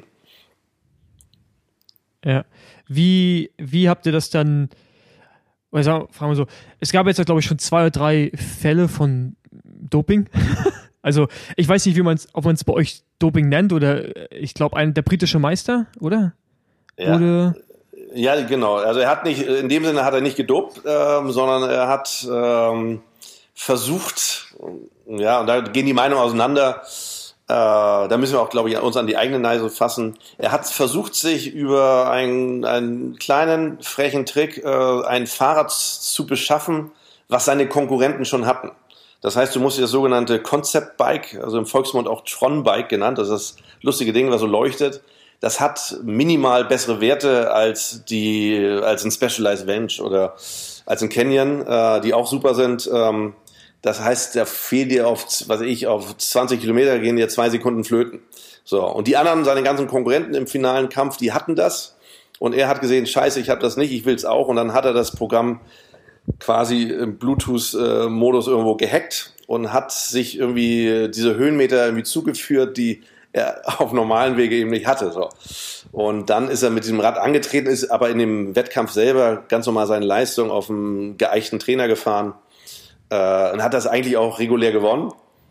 Ja. Wie habt ihr das dann, fragen wir so, es gab jetzt, glaube ich, schon 2 oder 3 Fälle von Doping. Also, ich weiß nicht, ob man es bei euch Doping nennt oder ich glaube, der britische Meister, oder? Ja. Oder? Ja, genau. Also in dem Sinne hat er nicht gedopt, sondern er hat versucht, und da gehen die Meinungen auseinander, da müssen wir auch, glaube ich, uns an die eigene Nase fassen. Er hat versucht, sich über einen kleinen, frechen Trick ein Fahrrad zu beschaffen, was seine Konkurrenten schon hatten. Das heißt, du musst dir das sogenannte Concept Bike, also im Volksmund auch Tron Bike genannt, das ist das lustige Ding, was so leuchtet. Das hat minimal bessere Werte als ein Specialized Venge oder als ein Canyon, die auch super sind. Das heißt, da fehlt dir auf 20 Kilometer gehen dir 2 Sekunden flöten. So. Und die anderen, seine ganzen Konkurrenten im finalen Kampf, die hatten das. Und er hat gesehen, scheiße, ich habe das nicht, ich will es auch. Und dann hat er das Programm quasi im Bluetooth-Modus irgendwo gehackt und hat sich irgendwie diese Höhenmeter irgendwie zugeführt, die er auf normalen Wege eben nicht hatte. So. Und dann ist er mit diesem Rad angetreten, ist aber in dem Wettkampf selber ganz normal seine Leistung auf einem geeichten Trainer gefahren und hat das eigentlich auch regulär gewonnen.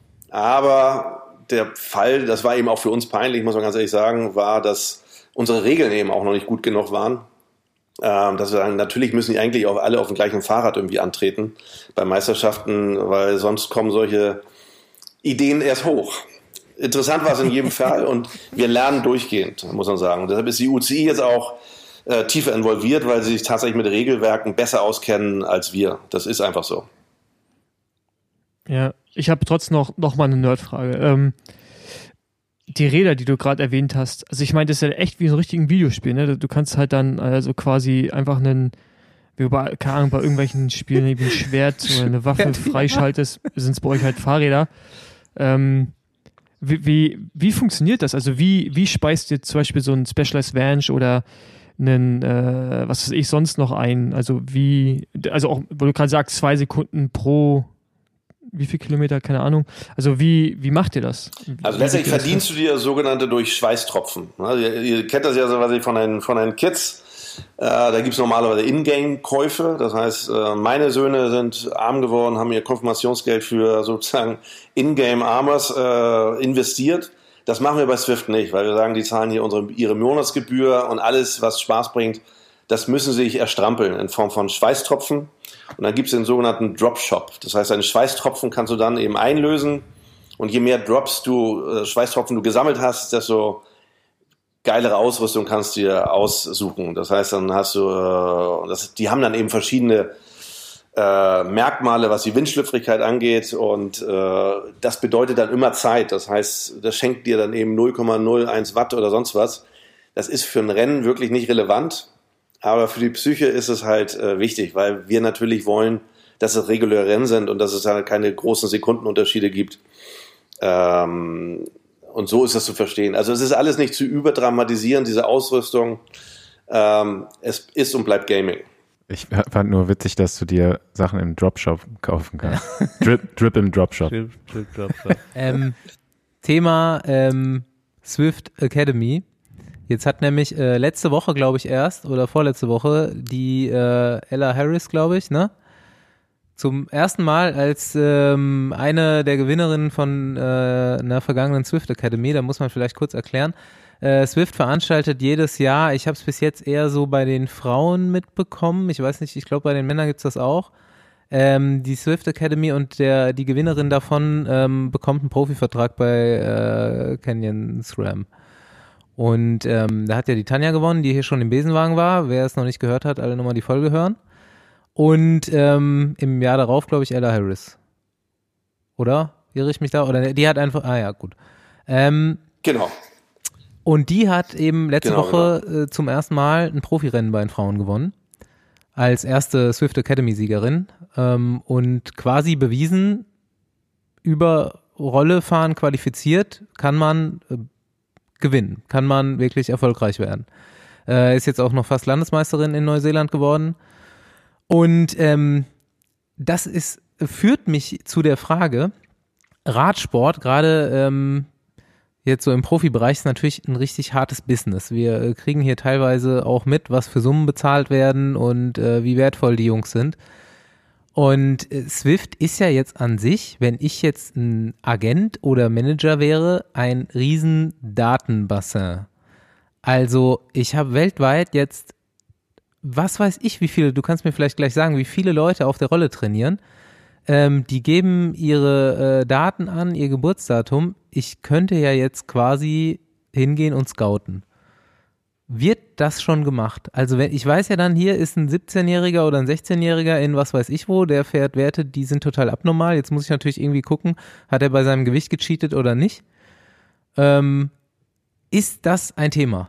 Aber der Fall, das war eben auch für uns peinlich, muss man ganz ehrlich sagen, war, dass unsere Regeln eben auch noch nicht gut genug waren. Dass wir sagen, natürlich müssen die eigentlich auch alle auf dem gleichen Fahrrad irgendwie antreten bei Meisterschaften, weil sonst kommen solche Ideen erst hoch. Interessant war es in jedem Fall und wir lernen durchgehend, muss man sagen. Und deshalb ist die UCI jetzt auch tiefer involviert, weil sie sich tatsächlich mit Regelwerken besser auskennen als wir. Das ist einfach so. Ja, ich habe trotzdem noch mal eine Nerdfrage. Die Räder, die du gerade erwähnt hast, also ich meine, das ist ja echt wie so ein richtiges Videospiel, ne? Du kannst halt dann also quasi einfach einen keine Ahnung, bei irgendwelchen Spielen irgendwie ein Schwert oder eine Waffe freischaltest, sind es bei euch halt Fahrräder. Wie funktioniert das? Also wie speist ihr zum Beispiel so ein Specialized Vans oder einen, was weiß ich, sonst noch ein? Also auch, wo du gerade sagst, 2 Sekunden pro, wie viel Kilometer, keine Ahnung. Also wie macht ihr das? Also letztendlich verdienst du dir sogenannte durch Schweißtropfen. Also ihr kennt das ja so was von den Kids. Da gibt es normalerweise Ingame-Käufe. Das heißt, meine Söhne sind arm geworden, haben ihr Konfirmationsgeld für sozusagen Ingame-Armors investiert. Das machen wir bei Zwift nicht, weil wir sagen, die zahlen hier ihre Monatsgebühr und alles, was Spaß bringt, das müssen sie sich erstrampeln in Form von Schweißtropfen. Und dann gibt es den sogenannten Drop-Shop. Das heißt, deine Schweißtropfen kannst du dann eben einlösen. Und je mehr Schweißtropfen du gesammelt hast, desto geilere Ausrüstung kannst du dir aussuchen. Das heißt, dann hast du, die haben dann eben verschiedene Merkmale, was die Windschlüpfrigkeit angeht, und das bedeutet dann immer Zeit. Das heißt, das schenkt dir dann eben 0,01 Watt oder sonst was. Das ist für ein Rennen wirklich nicht relevant, aber für die Psyche ist es halt wichtig, weil wir natürlich wollen, dass es reguläre Rennen sind und dass es halt keine großen Sekundenunterschiede gibt. Und so ist das zu verstehen. Also es ist alles nicht zu überdramatisieren, diese Ausrüstung. Es ist und bleibt Gaming. Ich fand nur witzig, dass du dir Sachen im Dropshop kaufen kannst. Drip im Dropshop. Drip Dropshop. Thema Zwift Academy. Jetzt hat nämlich letzte Woche, glaube ich, erst oder vorletzte Woche die Ella Harris, glaube ich, ne? Zum ersten Mal als eine der Gewinnerinnen von einer vergangenen Zwift Academy, da muss man vielleicht kurz erklären. Zwift veranstaltet jedes Jahr, ich habe es bis jetzt eher so bei den Frauen mitbekommen, ich weiß nicht, ich glaube bei den Männern gibt's das auch, die Zwift Academy, und die Gewinnerin davon bekommt einen Profivertrag bei Canyon SRAM. Und da hat ja die Tanja gewonnen, die hier schon im Besenwagen war. Wer es noch nicht gehört hat, alle nochmal die Folge hören. Und im Jahr darauf, glaube ich, Ella Harris. Oder? Irre ich mich da? Oder die hat einfach, ja, gut. Genau. Und die hat eben letzte Woche zum ersten Mal ein Profirennen bei den Frauen gewonnen. Als erste Zwift Academy-Siegerin. Und quasi bewiesen, über Rolle fahren qualifiziert, kann man gewinnen. Kann man wirklich erfolgreich werden. Ist jetzt auch noch fast Landesmeisterin in Neuseeland geworden. Und das führt mich zu der Frage, Radsport, gerade jetzt so im Profibereich, ist natürlich ein richtig hartes Business. Wir kriegen hier teilweise auch mit, was für Summen bezahlt werden und wie wertvoll die Jungs sind. Und Zwift ist ja jetzt an sich, wenn ich jetzt ein Agent oder Manager wäre, ein riesen Datenbassin. Also ich habe weltweit jetzt, was weiß ich, wie viele, du kannst mir vielleicht gleich sagen, wie viele Leute auf der Rolle trainieren. Die geben ihre Daten an, ihr Geburtsdatum. Ich könnte ja jetzt quasi hingehen und scouten. Wird das schon gemacht? Also ich weiß ja dann, hier ist ein 17-Jähriger oder ein 16-Jähriger in was weiß ich wo, der fährt Werte, die sind total abnormal. Jetzt muss ich natürlich irgendwie gucken, hat er bei seinem Gewicht gecheatet oder nicht? Ist das ein Thema?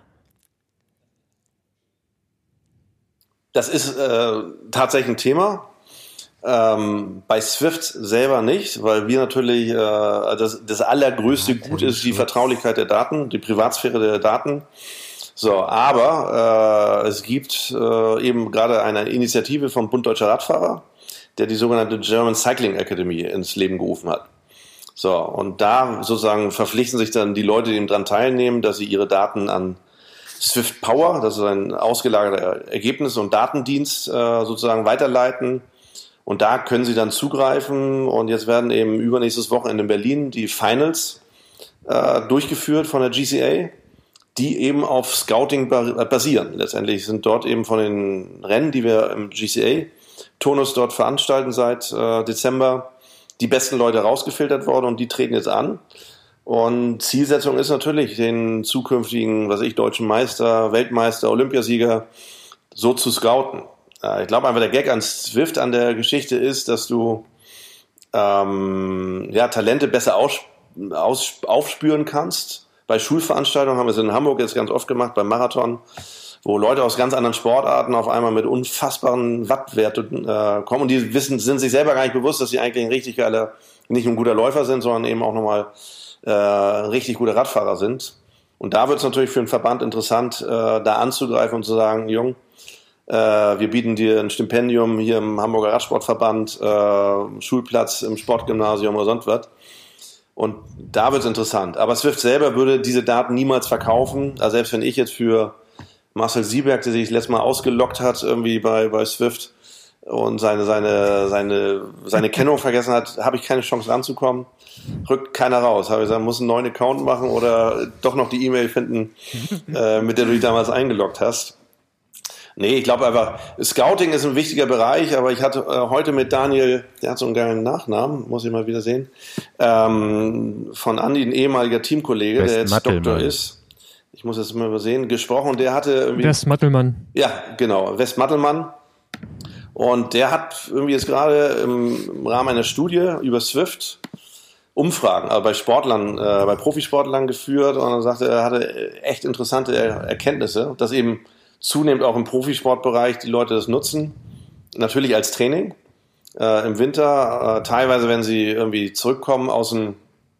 Das ist tatsächlich ein Thema. Bei Zwift selber nicht, weil wir natürlich das allergrößte Gut ist die Vertraulichkeit der Daten, die Privatsphäre der Daten. So, aber es gibt eben gerade eine Initiative vom Bund Deutscher Radfahrer, der die sogenannte German Cycling Academy ins Leben gerufen hat. So, und da sozusagen verpflichten sich dann die Leute, die daran teilnehmen, dass sie ihre Daten an Zwift Power, das ist ein ausgelagerter Ergebnis- und Datendienst, sozusagen weiterleiten. Und da können sie dann zugreifen. Und jetzt werden eben übernächstes Wochenende in Berlin die Finals durchgeführt von der GCA, die eben auf Scouting basieren. Letztendlich sind dort eben von den Rennen, die wir im GCA-Turnus dort veranstalten seit Dezember, die besten Leute rausgefiltert worden und die treten jetzt an. Und Zielsetzung ist natürlich, den zukünftigen, deutschen Meister, Weltmeister, Olympiasieger so zu scouten. Ich glaube einfach, der Gag an Zwift an der Geschichte ist, dass du Talente besser aufspüren kannst. Bei Schulveranstaltungen haben wir es in Hamburg jetzt ganz oft gemacht, beim Marathon, wo Leute aus ganz anderen Sportarten auf einmal mit unfassbaren Wattwerten kommen und die sind sich selber gar nicht bewusst, dass sie eigentlich ein richtig geiler, nicht nur ein guter Läufer sind, sondern eben auch nochmal richtig gute Radfahrer sind. Und da wird es natürlich für den Verband interessant, da anzugreifen und zu sagen, Jung, wir bieten dir ein Stipendium hier im Hamburger Radsportverband, Schulplatz im Sportgymnasium oder sonst was. Und da wird es interessant. Aber Zwift selber würde diese Daten niemals verkaufen. Also selbst wenn ich jetzt für Marcel Sieberg, der sich letztes Mal ausgeloggt hat, irgendwie bei Zwift und seine Kennung vergessen hat, habe ich keine Chance ranzukommen. Rückt keiner raus. Habe ich gesagt, muss einen neuen Account machen oder doch noch die E-Mail finden, mit der du dich damals eingeloggt hast. Nee, ich glaube einfach, Scouting ist ein wichtiger Bereich, aber ich hatte heute mit Daniel, der hat so einen geilen Nachnamen, muss ich mal wieder sehen, von Andi, ein ehemaliger Teamkollege, der jetzt Doktor ist. Ich muss das mal übersehen, gesprochen und der hatte irgendwie... West Mattelmann. Ja, genau, West Mattelmann. Und der hat irgendwie jetzt gerade im Rahmen einer Studie über Zwift Umfragen, also bei Sportlern, bei Profisportlern geführt und er sagte, er hatte echt interessante Erkenntnisse, dass eben zunehmend auch im Profisportbereich die Leute das nutzen. Natürlich als Training im Winter, teilweise wenn sie irgendwie zurückkommen aus dem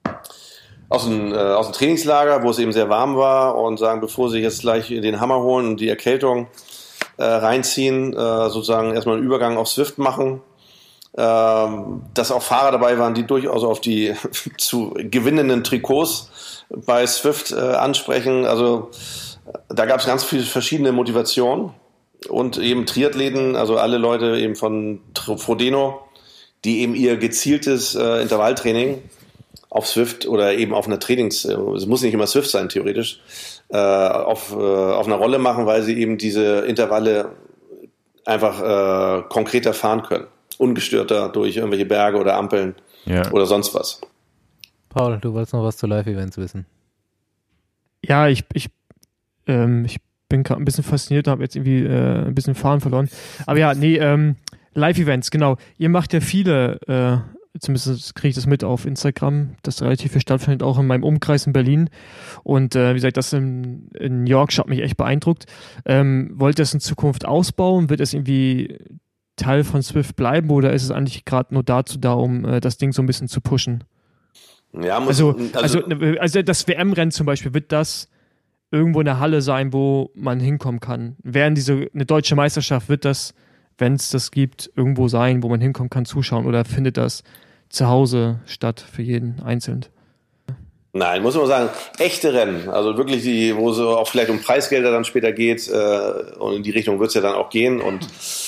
Trainingslager, wo es eben sehr warm war und sagen, bevor sie jetzt gleich den Hammer holen und die Erkältung reinziehen, sozusagen erstmal einen Übergang auf Zwift machen. Dass auch Fahrer dabei waren, die durchaus auf die zu gewinnenden Trikots bei Zwift ansprechen. Also da gab es ganz viele verschiedene Motivationen und eben Triathleten, also alle Leute eben von Frodeno, die eben ihr gezieltes Intervalltraining auf Zwift oder eben auf einer es muss nicht immer Zwift sein, theoretisch, auf einer Rolle machen, weil sie eben diese Intervalle einfach konkreter fahren können. Ungestörter durch irgendwelche Berge oder Ampeln oder sonst was. Paul, du wolltest noch was zu Live-Events wissen. Ja, ich bin gerade ein bisschen fasziniert, habe jetzt irgendwie ein bisschen Fahren verloren. Aber ja, nee, Live-Events, genau. Ihr macht ja viele, zumindest kriege ich das mit auf Instagram, das relativ viel stattfindet, auch in meinem Umkreis in Berlin. Und wie gesagt, das in Yorkshire hat mich echt beeindruckt. Wollt ihr das in Zukunft ausbauen? Wird es irgendwie Teil von Zwift bleiben oder ist es eigentlich gerade nur dazu da, um das Ding so ein bisschen zu pushen? Ja, also das WM-Rennen zum Beispiel, wird das irgendwo in der Halle sein, wo man hinkommen kann? Eine deutsche Meisterschaft, wird das, wenn es das gibt, irgendwo sein, wo man hinkommen kann, zuschauen, oder findet das zu Hause statt für jeden einzeln? Nein, muss man sagen, echte Rennen, also wirklich wo es auch vielleicht um Preisgelder dann später geht, und in die Richtung wird es ja dann auch gehen und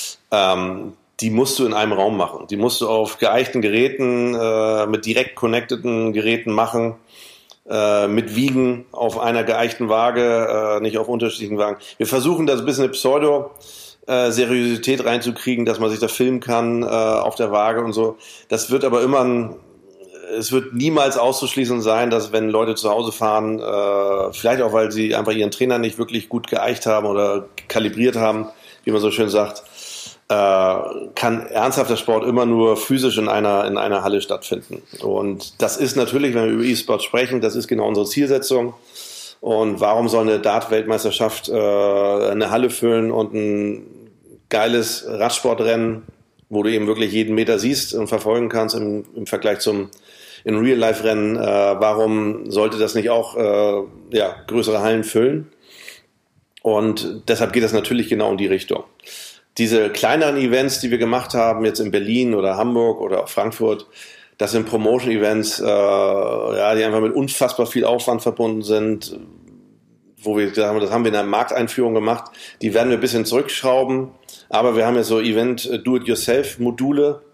die musst du in einem Raum machen. Die musst du auf geeichten Geräten, mit direkt connecteden Geräten machen, mit Wiegen auf einer geeichten Waage, nicht auf unterschiedlichen Wagen. Wir versuchen da ein bisschen eine Pseudo-Seriosität reinzukriegen, dass man sich da filmen kann auf der Waage und so. Das wird aber es wird niemals auszuschließen sein, dass wenn Leute zu Hause fahren, vielleicht auch, weil sie einfach ihren Trainer nicht wirklich gut geeicht haben oder kalibriert haben, wie man so schön sagt, kann ernsthafter Sport immer nur physisch in einer Halle stattfinden. Und das ist natürlich, wenn wir über E-Sport sprechen, das ist genau unsere Zielsetzung. Und warum soll eine Dart-Weltmeisterschaft eine Halle füllen und ein geiles Radsportrennen, wo du eben wirklich jeden Meter siehst und verfolgen kannst im Vergleich in Real-Life-Rennen, warum sollte das nicht auch größere Hallen füllen? Und deshalb geht das natürlich genau in die Richtung. Diese kleineren Events, die wir gemacht haben, jetzt in Berlin oder Hamburg oder Frankfurt, das sind Promotion-Events, die einfach mit unfassbar viel Aufwand verbunden sind, wo wir sagen, das haben wir in der Markteinführung gemacht. Die werden wir ein bisschen zurückschrauben, aber wir haben ja so Do-it-yourself-Module,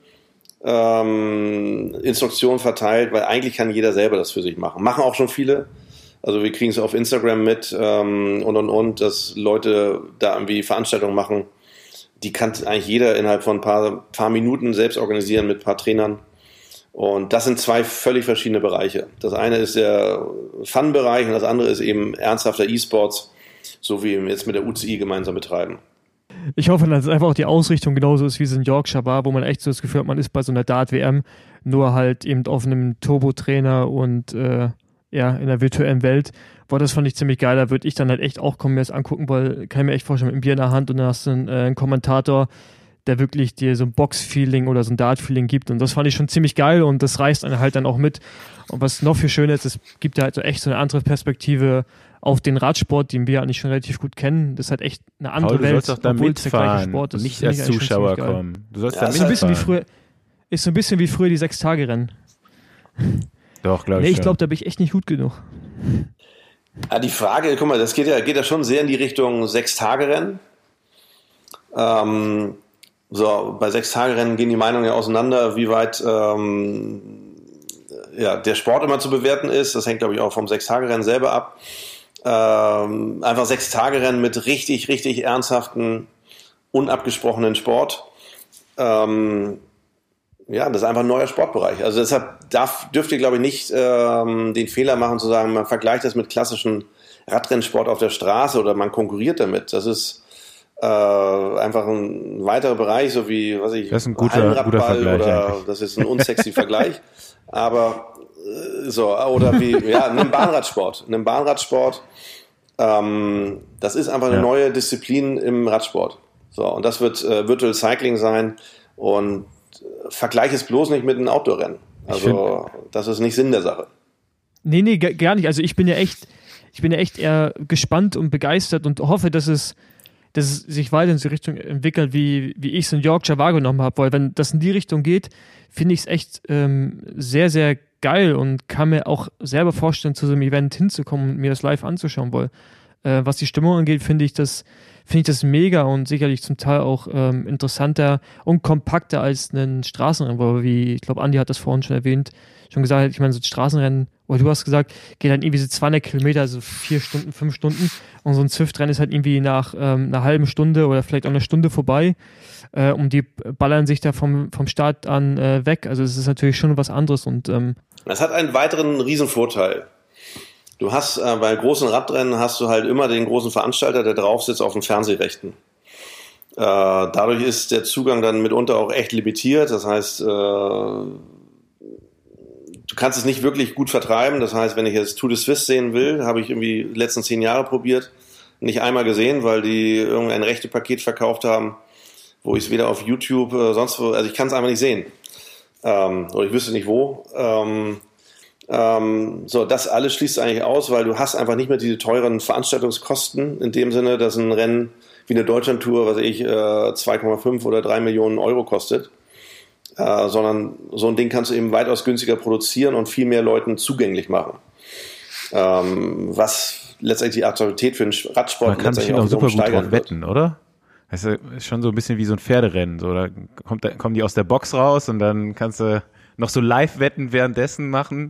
Instruktionen verteilt, weil eigentlich kann jeder selber das für sich machen. Machen auch schon viele. Also wir kriegen es auf Instagram mit und, dass Leute da irgendwie Veranstaltungen machen. Die kann eigentlich jeder innerhalb von ein paar Minuten selbst organisieren mit ein paar Trainern. Und das sind zwei völlig verschiedene Bereiche. Das eine ist der Fun-Bereich und das andere ist eben ernsthafter E-Sports, so wie wir jetzt mit der UCI gemeinsam betreiben. Ich hoffe, dass einfach auch die Ausrichtung genauso ist, wie es in Yorkshire war, wo man echt so das Gefühl hat, man ist bei so einer Dart-WM, nur halt eben auf einem Turbo-Trainer und in der virtuellen Welt. Boah, das fand ich ziemlich geil. Da würde ich dann halt echt auch kommen, mir das angucken, weil kann ich mir echt vorstellen, mit einem Bier in der Hand und dann hast du einen Kommentator, der wirklich dir so ein Box-Feeling oder so ein Dart-Feeling gibt. Und das fand ich schon ziemlich geil und das reißt einen halt dann auch mit. Und was noch viel schöner ist, es gibt ja halt so echt so eine andere Perspektive auf den Radsport, den wir eigentlich schon relativ gut kennen. Das ist halt echt eine andere Welt. Du sollst doch da mitfahren und nicht als Zuschauer kommen. Du sollst da mitfahren. Ist so ein bisschen wie früher die 6-Tage-Rennen. Doch, glaube ich. Nee, ich glaube, da bin ich echt nicht gut genug. Ja, die Frage, guck mal, das geht ja schon sehr in die Richtung 6-Tage-Rennen. So, bei 6-Tage-Rennen gehen die Meinungen ja auseinander, wie weit der Sport immer zu bewerten ist. Das hängt, glaube ich, auch vom 6-Tage-Rennen selber ab. Einfach 6-Tage-Rennen mit richtig, richtig ernsthaften, unabgesprochenen Sport. Das ist einfach ein neuer Sportbereich. Also deshalb dürft ihr, glaube ich, nicht den Fehler machen zu sagen, man vergleicht das mit klassischen Radrennsport auf der Straße oder man konkurriert damit. Das ist einfach ein weiterer Bereich, so wie, was ich, das ist ein guter Vergleich oder eigentlich. Das ist ein unsexy Vergleich. Aber oder wie, nimm Bahnradsport. Das ist einfach eine neue Disziplin im Radsport. So, und das wird Virtual Cycling sein und vergleich es bloß nicht mit einem Outdoor-Rennen. Also, das ist nicht Sinn der Sache. Nee, gar nicht. Also ich bin ja echt eher gespannt und begeistert und hoffe, dass es sich weiter in die Richtung entwickelt, wie ich es in Yorkshire wahrgenommen habe, weil wenn das in die Richtung geht, finde ich es echt sehr, sehr geil und kann mir auch selber vorstellen, zu so einem Event hinzukommen und mir das live anzuschauen, weil was die Stimmung angeht, finde ich das mega und sicherlich zum Teil auch interessanter und kompakter als ein Straßenrennen, weil wie, ich glaube, Andi hat das vorhin schon erwähnt, schon gesagt, ich meine, so ein Straßenrennen, oder du hast gesagt, geht dann irgendwie so 200 Kilometer, also 4 Stunden, 5 Stunden und so ein Zwift-Rennen ist halt irgendwie nach einer halben Stunde oder vielleicht auch einer Stunde vorbei und die ballern sich da vom Start an weg, also es ist natürlich schon was anderes und das hat einen weiteren Riesenvorteil. Du hast bei großen Radrennen hast du halt immer den großen Veranstalter, der drauf sitzt auf den Fernsehrechten. Dadurch ist der Zugang dann mitunter auch echt limitiert. Das heißt, du kannst es nicht wirklich gut vertreiben. Das heißt, wenn ich jetzt Tour de Suisse sehen will, habe ich irgendwie die letzten 10 Jahre probiert, nicht einmal gesehen, weil die irgendein Rechtepaket verkauft haben, wo ich es weder auf YouTube sonst wo, also ich kann es einfach nicht sehen. Oder ich wüsste nicht wo. Das alles schließt eigentlich aus, weil du hast einfach nicht mehr diese teuren Veranstaltungskosten in dem Sinne, dass ein Rennen wie eine Deutschlandtour, 2,5 oder 3 Millionen Euro kostet, sondern so ein Ding kannst du eben weitaus günstiger produzieren und viel mehr Leuten zugänglich machen. Was letztendlich die Attraktivität für den Radsport man kann sich auch super gut drauf wetten, oder? Das ist schon so ein bisschen wie so ein Pferderennen. So, da kommen die aus der Box raus und dann kannst du noch so Live-Wetten währenddessen machen.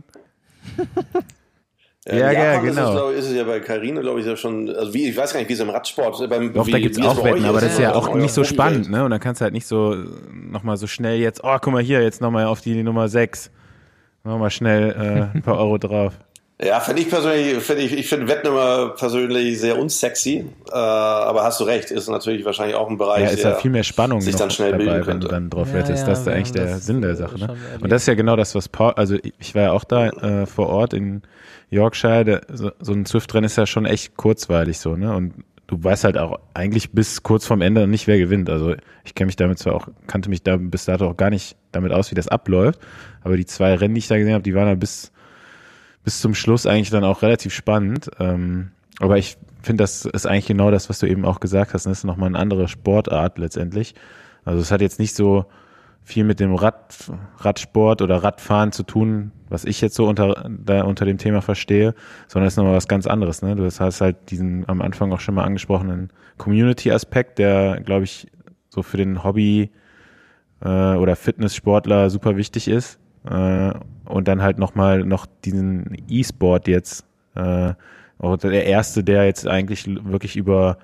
Ja, genau. Ist es ja bei Carino, glaube ich, ja schon, also ich weiß gar nicht, wie es im Radsport ist. Doch, da gibt es auch Wetten, aber das ist ja auch nicht so spannend, ne? Und dann kannst du halt nicht so nochmal so schnell jetzt, guck mal hier, jetzt nochmal auf die Nummer 6. Nochmal schnell ein paar Euro drauf. Ja, ich finde Wetten immer persönlich sehr unsexy, aber hast du recht, ist natürlich wahrscheinlich auch ein Bereich, ist ja viel mehr Spannung sich dann schnell bilden könnte. Wenn du dann drauf wettest, das ist eigentlich der Sinn der Sache. Ne? Und das ist ja genau das, was Paul, also ich war ja auch da vor Ort in Yorkshire, so ein Zwift-Rennen ist ja schon echt kurzweilig so, ne? Und du weißt halt auch eigentlich bis kurz vorm Ende nicht, wer gewinnt. Also ich kannte mich da bis dato auch gar nicht damit aus, wie das abläuft, aber die 2 Rennen, die ich da gesehen habe, die waren da bis zum Schluss eigentlich dann auch relativ spannend. Aber ich finde, das ist eigentlich genau das, was du eben auch gesagt hast. Das ist nochmal eine andere Sportart letztendlich. Also es hat jetzt nicht so viel mit dem Radsport oder Radfahren zu tun, was ich jetzt so unter dem Thema verstehe, sondern es ist nochmal was ganz anderes. Ne? Du hast halt diesen am Anfang auch schon mal angesprochenen Community-Aspekt, der, glaube ich, so für den Hobby- oder Fitnesssportler super wichtig ist. Und dann halt noch diesen E-Sport jetzt, auch der erste, der jetzt eigentlich wirklich über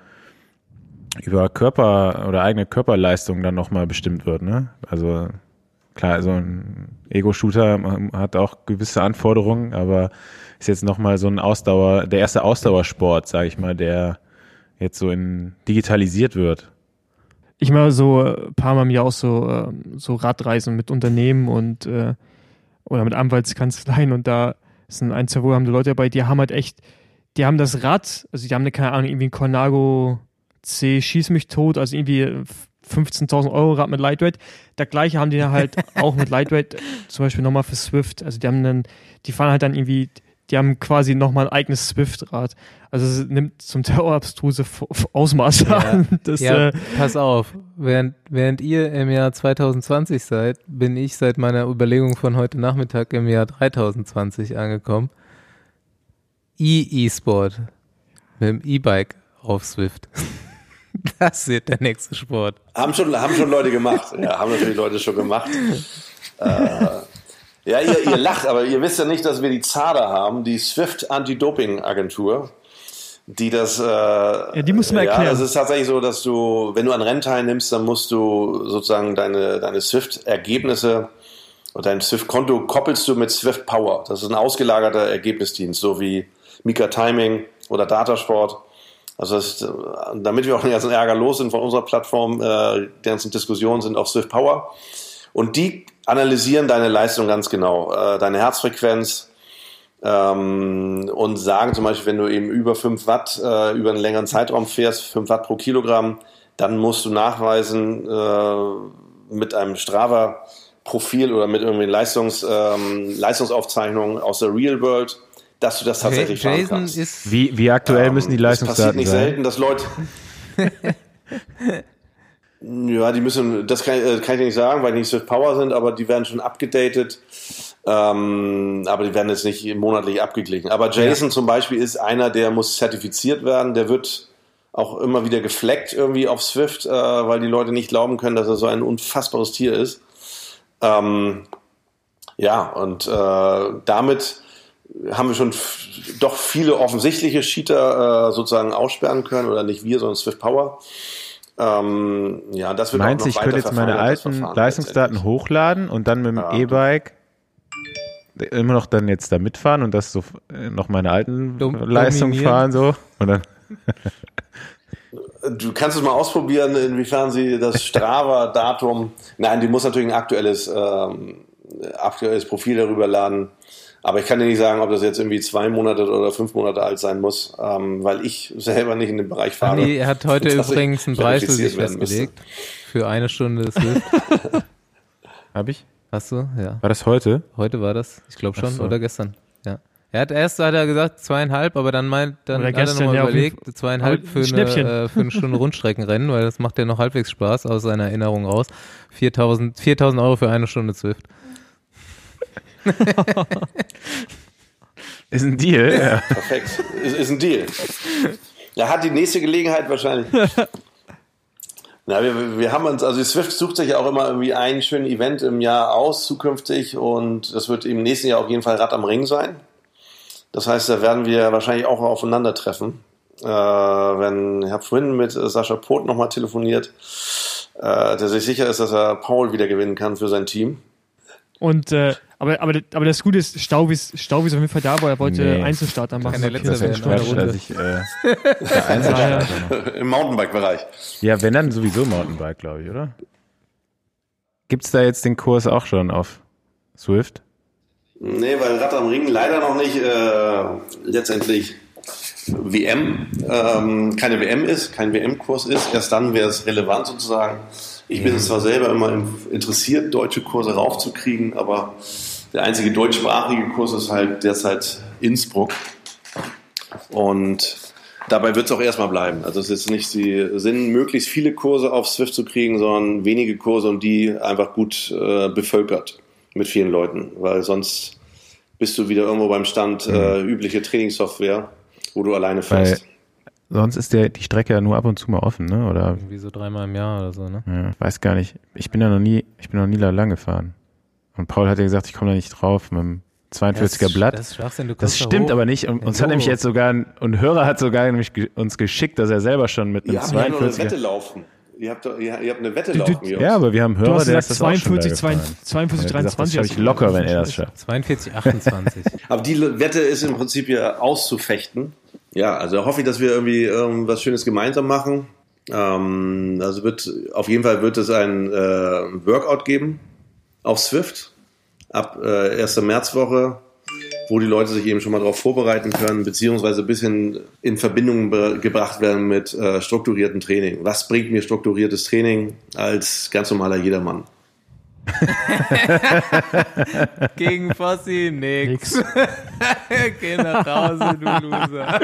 Körper oder eigene Körperleistung dann nochmal bestimmt wird, ne? Also klar, so ein Ego-Shooter hat auch gewisse Anforderungen, aber ist jetzt nochmal so der erste Ausdauersport, sage ich mal, der jetzt so digitalisiert wird. Ich mache so ein paar Mal im Jahr auch so Radreisen mit Unternehmen und oder mit Anwaltskanzleien und da Es sind ein, zwei wohlhabende Leute dabei, die haben halt echt, die haben das Rad, also die haben keine Ahnung, irgendwie ein Colnago C, schieß mich tot, also irgendwie 15.000 Euro Rad mit Lightweight. Das gleiche haben die dann halt auch mit Lightweight, zum Beispiel nochmal für Swift. Also die fahren halt dann irgendwie, die haben quasi nochmal ein eigenes Swift-Rad. Also es nimmt zum Teil abstruse Ausmaße an. Pass auf, während ihr im Jahr 2020 seid, bin ich seit meiner Überlegung von heute Nachmittag im Jahr 3020 angekommen. E-Sport mit dem E-Bike auf Swift. Das wird der nächste Sport. Haben schon Leute gemacht. Ja, haben natürlich Leute schon gemacht. Ja, ihr lacht, aber ihr wisst ja nicht, dass wir die ZADA haben, die Swift Anti-Doping-Agentur, die das... die musst du mir erklären. Ja, es ist tatsächlich so, dass du, wenn du an Rennen teilnimmst, dann musst du sozusagen deine Swift-Ergebnisse und dein Swift-Konto koppelst du mit Swift Power. Das ist ein ausgelagerter Ergebnisdienst, so wie Mika Timing oder Datasport. Also damit wir auch den ganzen Ärger los sind von unserer Plattform, die ganzen Diskussionen sind auf Swift Power. Und die analysieren deine Leistung ganz genau, deine Herzfrequenz und sagen zum Beispiel, wenn du eben über 5 Watt über einen längeren Zeitraum fährst, 5 Watt pro Kilogramm, dann musst du nachweisen mit einem Strava-Profil oder mit irgendwie Leistungsaufzeichnungen aus der Real World, dass du das tatsächlich fahren kannst. Wie aktuell müssen die Leistungsdaten sein? Es passiert nicht selten, dass Leute... Ja, die müssen, das kann ich dir nicht sagen, weil die nicht Swift Power sind, aber die werden schon abgedatet. Aber die werden jetzt nicht monatlich abgeglichen. Aber Jason zum Beispiel ist einer, der muss zertifiziert werden. Der wird auch immer wieder gefleckt irgendwie auf Swift, weil die Leute nicht glauben können, dass er so ein unfassbares Tier ist. Damit haben wir schon doch viele offensichtliche Cheater sozusagen aussperren können, oder nicht wir, sondern Swift Power. Das wird Meinst du, ich könnte jetzt meine alten Leistungsdaten hochladen und dann mit dem E-Bike immer noch dann jetzt da mitfahren und das so noch meine alten Leistungen fahren so? Und dann Du kannst es mal ausprobieren, inwiefern sie das Strava-Datum, nein, die muss natürlich ein aktuelles Profil darüber laden. Aber ich kann dir nicht sagen, ob das jetzt irgendwie 2 Monate oder 5 Monate alt sein muss, weil ich selber nicht in dem Bereich fahre. Er hat heute übrigens einen Preis für sich festgelegt. Für 1 Stunde Swift. Hab ich? Hast du? Ja. War das heute? Heute war das. Ich glaube schon. Oder gestern. Ja. Hat er gesagt 2,5, aber dann hat er nochmal überlegt, 2,5 für eine Stunde Rundstreckenrennen, weil das macht ja noch halbwegs Spaß aus seiner Erinnerung raus. 4.000 Euro für 1 Stunde Swift. Ist ein Deal, ja. Perfekt. Ist ein Deal. Er hat die nächste Gelegenheit wahrscheinlich. Na, wir haben uns, also die Swift sucht sich ja auch immer irgendwie ein schönes Event im Jahr aus, zukünftig, und das wird im nächsten Jahr auf jeden Fall Rad am Ring sein. Das heißt, da werden wir wahrscheinlich auch aufeinandertreffen. Ich habe vorhin mit Sascha Poth nochmal telefoniert, der sich sicher ist, dass er Paul wieder gewinnen kann für sein Team. Und aber das Gute ist, Staubi ist auf jeden Fall da, weil er wollte Einzelstarter machen. Keine letzte Runde. Im Mountainbike-Bereich. Ja, wenn dann sowieso Mountainbike, glaube ich, oder? Gibt's da jetzt den Kurs auch schon auf Swift? Nee, weil Rad am Ring leider noch nicht letztendlich WM, keine WM ist, kein WM-Kurs ist. Erst dann wäre es relevant sozusagen. Ich bin zwar selber immer interessiert, deutsche Kurse raufzukriegen, aber der einzige deutschsprachige Kurs ist halt derzeit Innsbruck. Und dabei wird es auch erstmal bleiben. Also es ist nicht die Sinn, möglichst viele Kurse auf Swift zu kriegen, sondern wenige Kurse und die einfach gut bevölkert mit vielen Leuten, weil sonst bist du wieder irgendwo beim Stand übliche Trainingssoftware, wo du alleine fährst. Sonst ist die Strecke ja nur ab und zu mal offen, ne? Oder irgendwie so 3-mal im Jahr oder so, ne? Ja, weiß gar nicht. Ich bin noch nie lang gefahren. Und Paul hat ja gesagt, ich komme da nicht drauf mit dem 42er Blatt. Das ist Schwachsinn, du das stimmt aber nicht. Und uns hat nämlich jetzt sogar ein Hörer hat sogar nämlich uns geschickt, dass er selber schon mit einem 42er... Ihr habt eine Wette laufen. Ihr habt eine Wette laufen. Ja, aber wir haben Hörer, du hast der gesagt, ist das 42, auch schon 42, 23. Das schaffe ich locker, wenn er das schafft. 42, 28. Aber die Wette ist im Prinzip ja auszufechten. Ja, also hoffe ich, dass wir irgendwie was Schönes gemeinsam machen. Also auf jeden Fall wird es ein Workout geben auf Swift ab 1. Märzwoche wo die Leute sich eben schon mal darauf vorbereiten können, beziehungsweise ein bisschen in Verbindung gebracht werden mit strukturiertem Training. Was bringt mir strukturiertes Training als ganz normaler Jedermann? Gegen Fossi nix. Geh nach Hause, du Loser.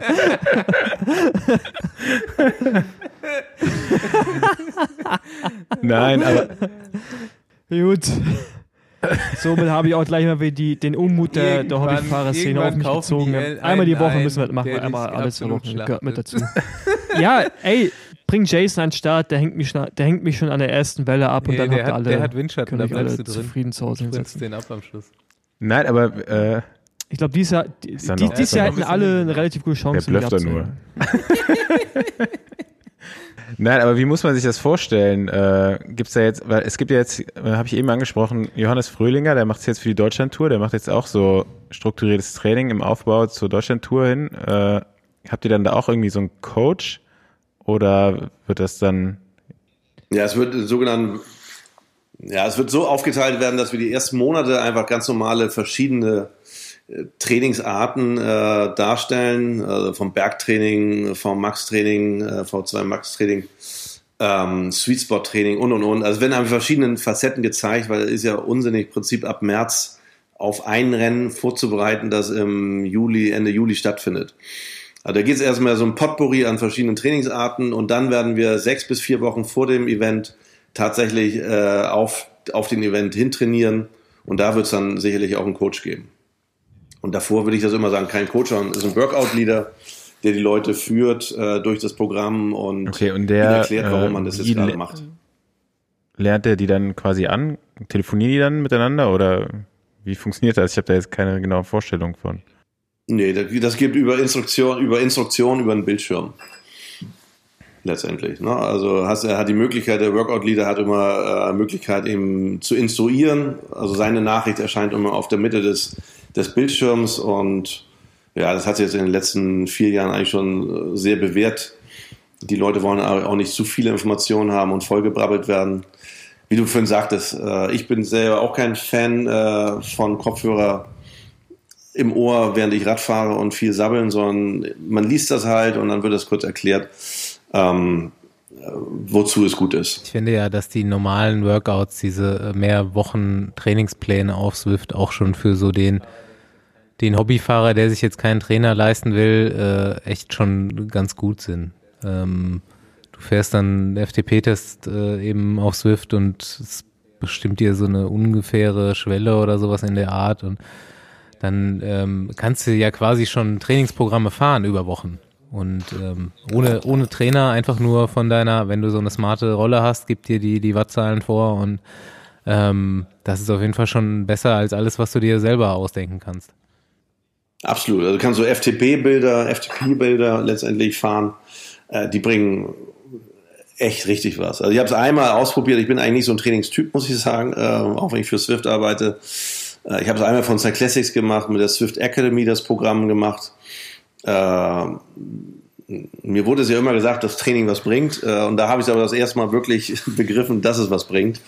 Nein, aber Gut. Somit habe ich auch gleich mal wieder den Unmut der Hobbyfahrerszene auf mich gezogen. Einmal die Woche müssen wir das machen, einmal alle 2 Wochen gehört mit dazu. Ja, ey, bring Jason an den Start, der hängt mich schon an der ersten Welle ab und dann habt ihr alle, der hat Windschatten, da bleibst du drin. Zufrieden zu Hause hinsetzen. Den ab am Schluss. nein, aber Ich glaube, dieses Jahr hätten alle eine relativ gute Chance. der blöfft da nur. Nein, aber wie muss man sich das vorstellen? Gibt's da jetzt, weil es gibt ja jetzt, habe ich eben angesprochen, Johannes Fröhlinger, der macht es jetzt für die Deutschlandtour, der macht jetzt auch so strukturiertes Training im Aufbau zur Deutschlandtour hin. Habt ihr dann da auch irgendwie so einen Coach oder wird das dann? Ja, es wird es wird so aufgeteilt werden, dass wir die ersten Monate einfach ganz normale verschiedene Trainingsarten darstellen, also vom Bergtraining, vom Max-Training, V2 Max-Training, Sweet Spot-Training und. Also werden einfach verschiedene Facetten gezeigt, weil es ist ja unsinnig, im Prinzip ab März auf ein Rennen vorzubereiten, das im Ende Juli stattfindet. Also da geht es erstmal so ein Potpourri an verschiedenen Trainingsarten und dann werden wir 6 bis 4 Wochen vor dem Event tatsächlich auf den Event hintrainieren und da wird es dann sicherlich auch einen Coach geben. Und davor würde ich das immer sagen, kein Coach, sondern ist ein Workout-Leader, der die Leute führt durch das Programm und der ihnen erklärt, warum man das jetzt gerade macht. Lernt er die dann quasi an? Telefonieren die dann miteinander oder wie funktioniert das? Ich habe da jetzt keine genaue Vorstellung von. Nee, das geht über Instruktion über einen Bildschirm. Letztendlich. Ne? Also er hat die Möglichkeit, der Workout-Leader hat immer Möglichkeit, eben zu instruieren. Also seine Nachricht erscheint immer auf der Mitte des Bildschirms und ja, das hat sich jetzt in den letzten 4 Jahren eigentlich schon sehr bewährt. Die Leute wollen auch nicht zu viele Informationen haben und vollgebrabbelt werden. Wie du vorhin sagtest, ich bin selber auch kein Fan von Kopfhörer im Ohr, während ich Rad fahre und viel sabbeln, sondern man liest das halt und dann wird das kurz erklärt, wozu es gut ist. Ich finde ja, dass die normalen Workouts, diese mehr Wochen Trainingspläne auf Zwift auch schon für so den Hobbyfahrer, der sich jetzt keinen Trainer leisten will, echt schon ganz gut sind. Du fährst dann FTP-Test eben auf Zwift und es bestimmt dir so eine ungefähre Schwelle oder sowas in der Art und dann kannst du ja quasi schon Trainingsprogramme fahren über Wochen. Und ohne Trainer, einfach nur von wenn du so eine smarte Rolle hast, gibt dir die Wattzahlen vor und das ist auf jeden Fall schon besser als alles, was du dir selber ausdenken kannst. Absolut. Also du kannst so FTP-Bilder letztendlich fahren. Die bringen echt richtig was. Also ich habe es einmal ausprobiert. Ich bin eigentlich nicht so ein Trainingstyp, muss ich sagen, auch wenn ich für Zwift arbeite. Ich habe es einmal von Cyclassics gemacht, mit der Zwift Academy das Programm gemacht. Mir wurde es ja immer gesagt, dass Training was bringt. Und da habe ich es aber das erste Mal wirklich begriffen, dass es was bringt.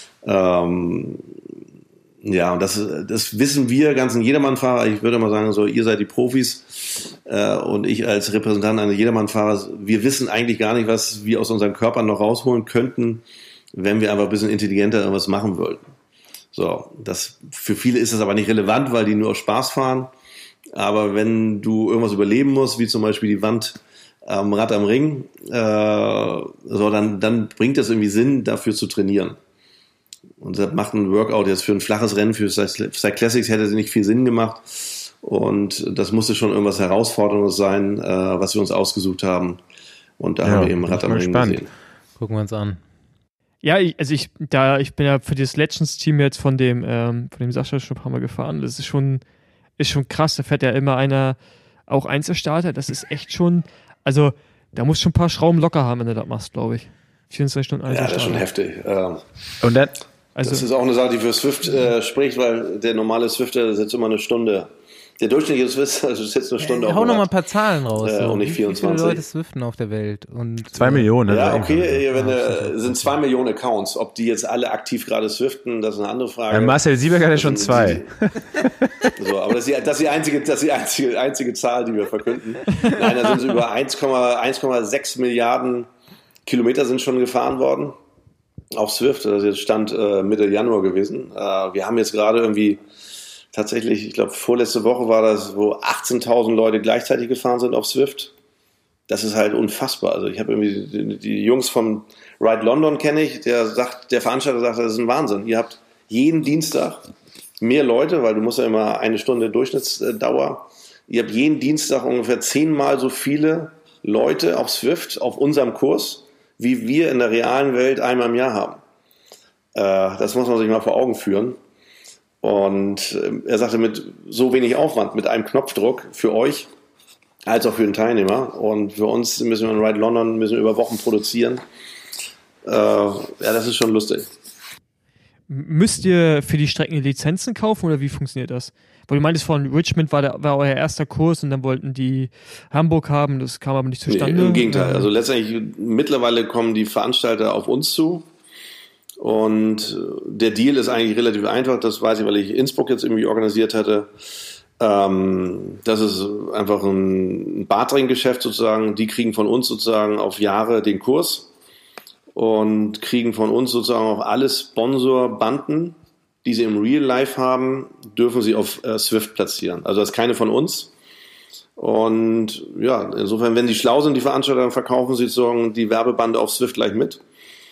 Ja, und das wissen wir ganzen Jedermann-Fahrer. Ich würde mal sagen, so, ihr seid die Profis und ich als Repräsentant eines Jedermann-Fahrers, wir wissen eigentlich gar nicht, was wir aus unseren Körpern noch rausholen könnten, wenn wir einfach ein bisschen intelligenter irgendwas machen wollten. So, für viele ist das aber nicht relevant, weil die nur aus Spaß fahren. Aber wenn du irgendwas überleben musst, wie zum Beispiel die Wand am Rad am Ring, dann bringt das irgendwie Sinn, dafür zu trainieren. Und das macht ein Workout jetzt für ein flaches Rennen, für Cyclassics hätte es nicht viel Sinn gemacht. Und das musste schon irgendwas Herausforderndes sein, was wir uns ausgesucht haben. Und da haben wir eben Rad am Ring gesehen. Gucken wir uns an. Ja, ich bin ja für das Legends-Team jetzt von dem Sascha schon ein paar Mal gefahren. Das ist schon krass. Da fährt ja immer einer auch Einzelstarter. Das ist echt schon, also da musst du schon ein paar Schrauben locker haben, wenn du das machst, glaube ich. 24 Stunden Einzelstarter. Ja, das ist schon heftig. Und dann? Das ist auch eine Sache, die für Zwift spricht, weil der normale Zwifter sitzt immer eine Stunde Der durchschnittliche Swift ist jetzt eine Stunde auf Hau noch mal ein paar Zahlen raus. Und nicht 24. Wie viele Leute swiften auf der Welt? Und 2 Millionen. Ja, okay, sind 2 Millionen Accounts. Ob die jetzt alle aktiv gerade swiften, das ist eine andere Frage. Marcel Sieberg hat ja schon 2. So, aber das ist die einzige Zahl, die wir verkünden. Nein, da sind über 1,6 Milliarden Kilometer sind schon gefahren worden auf Swift. Das ist jetzt Stand Mitte Januar gewesen. Wir haben jetzt gerade irgendwie tatsächlich, ich glaube, vorletzte Woche war das, wo 18.000 Leute gleichzeitig gefahren sind auf Swift. Das ist halt unfassbar. Also ich habe irgendwie die Jungs von Ride London kenne ich, der Veranstalter sagt, das ist ein Wahnsinn. Ihr habt jeden Dienstag mehr Leute, weil du musst ja immer eine Stunde Durchschnittsdauer. Ihr habt jeden Dienstag ungefähr 10-mal so viele Leute auf Swift, auf unserem Kurs, wie wir in der realen Welt einmal im Jahr haben. Das muss man sich mal vor Augen führen. Und er sagte, mit so wenig Aufwand, mit einem Knopfdruck für euch, als auch für den Teilnehmer. Und für uns müssen wir in Ride London über Wochen produzieren. Das ist schon lustig. Müsst ihr für die Strecken Lizenzen kaufen oder wie funktioniert das? Weil du meintest, von Richmond war euer erster Kurs und dann wollten die Hamburg haben, das kam aber nicht zustande. Nee, im Gegenteil. Also letztendlich, mittlerweile kommen die Veranstalter auf uns zu. Und der Deal ist eigentlich relativ einfach, das weiß ich, weil ich Innsbruck jetzt irgendwie organisiert hatte. Das ist einfach ein Bartering-Geschäft sozusagen. Die kriegen von uns sozusagen auf Jahre den Kurs und kriegen von uns sozusagen auch alle Sponsorbanden, die sie im Real Life haben, dürfen sie auf Swift platzieren. Also das ist keine von uns. Und ja, insofern, wenn die schlau sind, die Veranstalter, dann verkaufen sie sozusagen die Werbebande auf Swift gleich mit.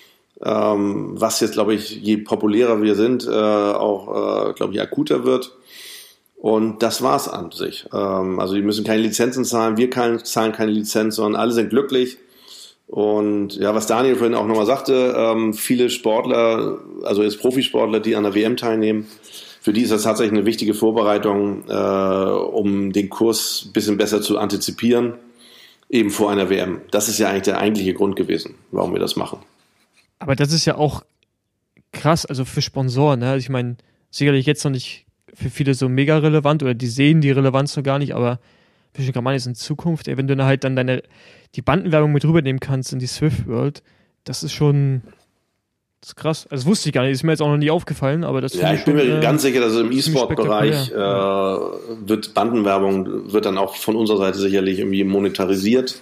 Was jetzt, glaube ich, je populärer wir sind, auch, glaube ich, akuter wird. Und das war's an sich. Also die müssen keine Lizenzen zahlen, wir zahlen keine Lizenz, sondern alle sind glücklich. Und ja, was Daniel vorhin auch nochmal sagte, viele Sportler, also jetzt Profisportler, die an der WM teilnehmen, für die ist das tatsächlich eine wichtige Vorbereitung, um den Kurs ein bisschen besser zu antizipieren, eben vor einer WM. Das ist ja eigentlich der eigentliche Grund gewesen, warum wir das machen. Aber das ist ja auch krass, also für Sponsoren, ne? Also ich meine, sicherlich jetzt noch nicht für viele so mega relevant oder die sehen die Relevanz so gar nicht, aber wie schon gerade meine, ist in Zukunft, wenn du halt dann die Bandenwerbung mit rübernehmen kannst in die Swift World, das ist schon das ist krass. Also das wusste ich gar nicht, ist mir jetzt auch noch nie aufgefallen, aber das ja, ich bin mir ganz sicher, dass im E-Sport-Bereich wird Bandenwerbung wird dann auch von unserer Seite sicherlich irgendwie monetarisiert.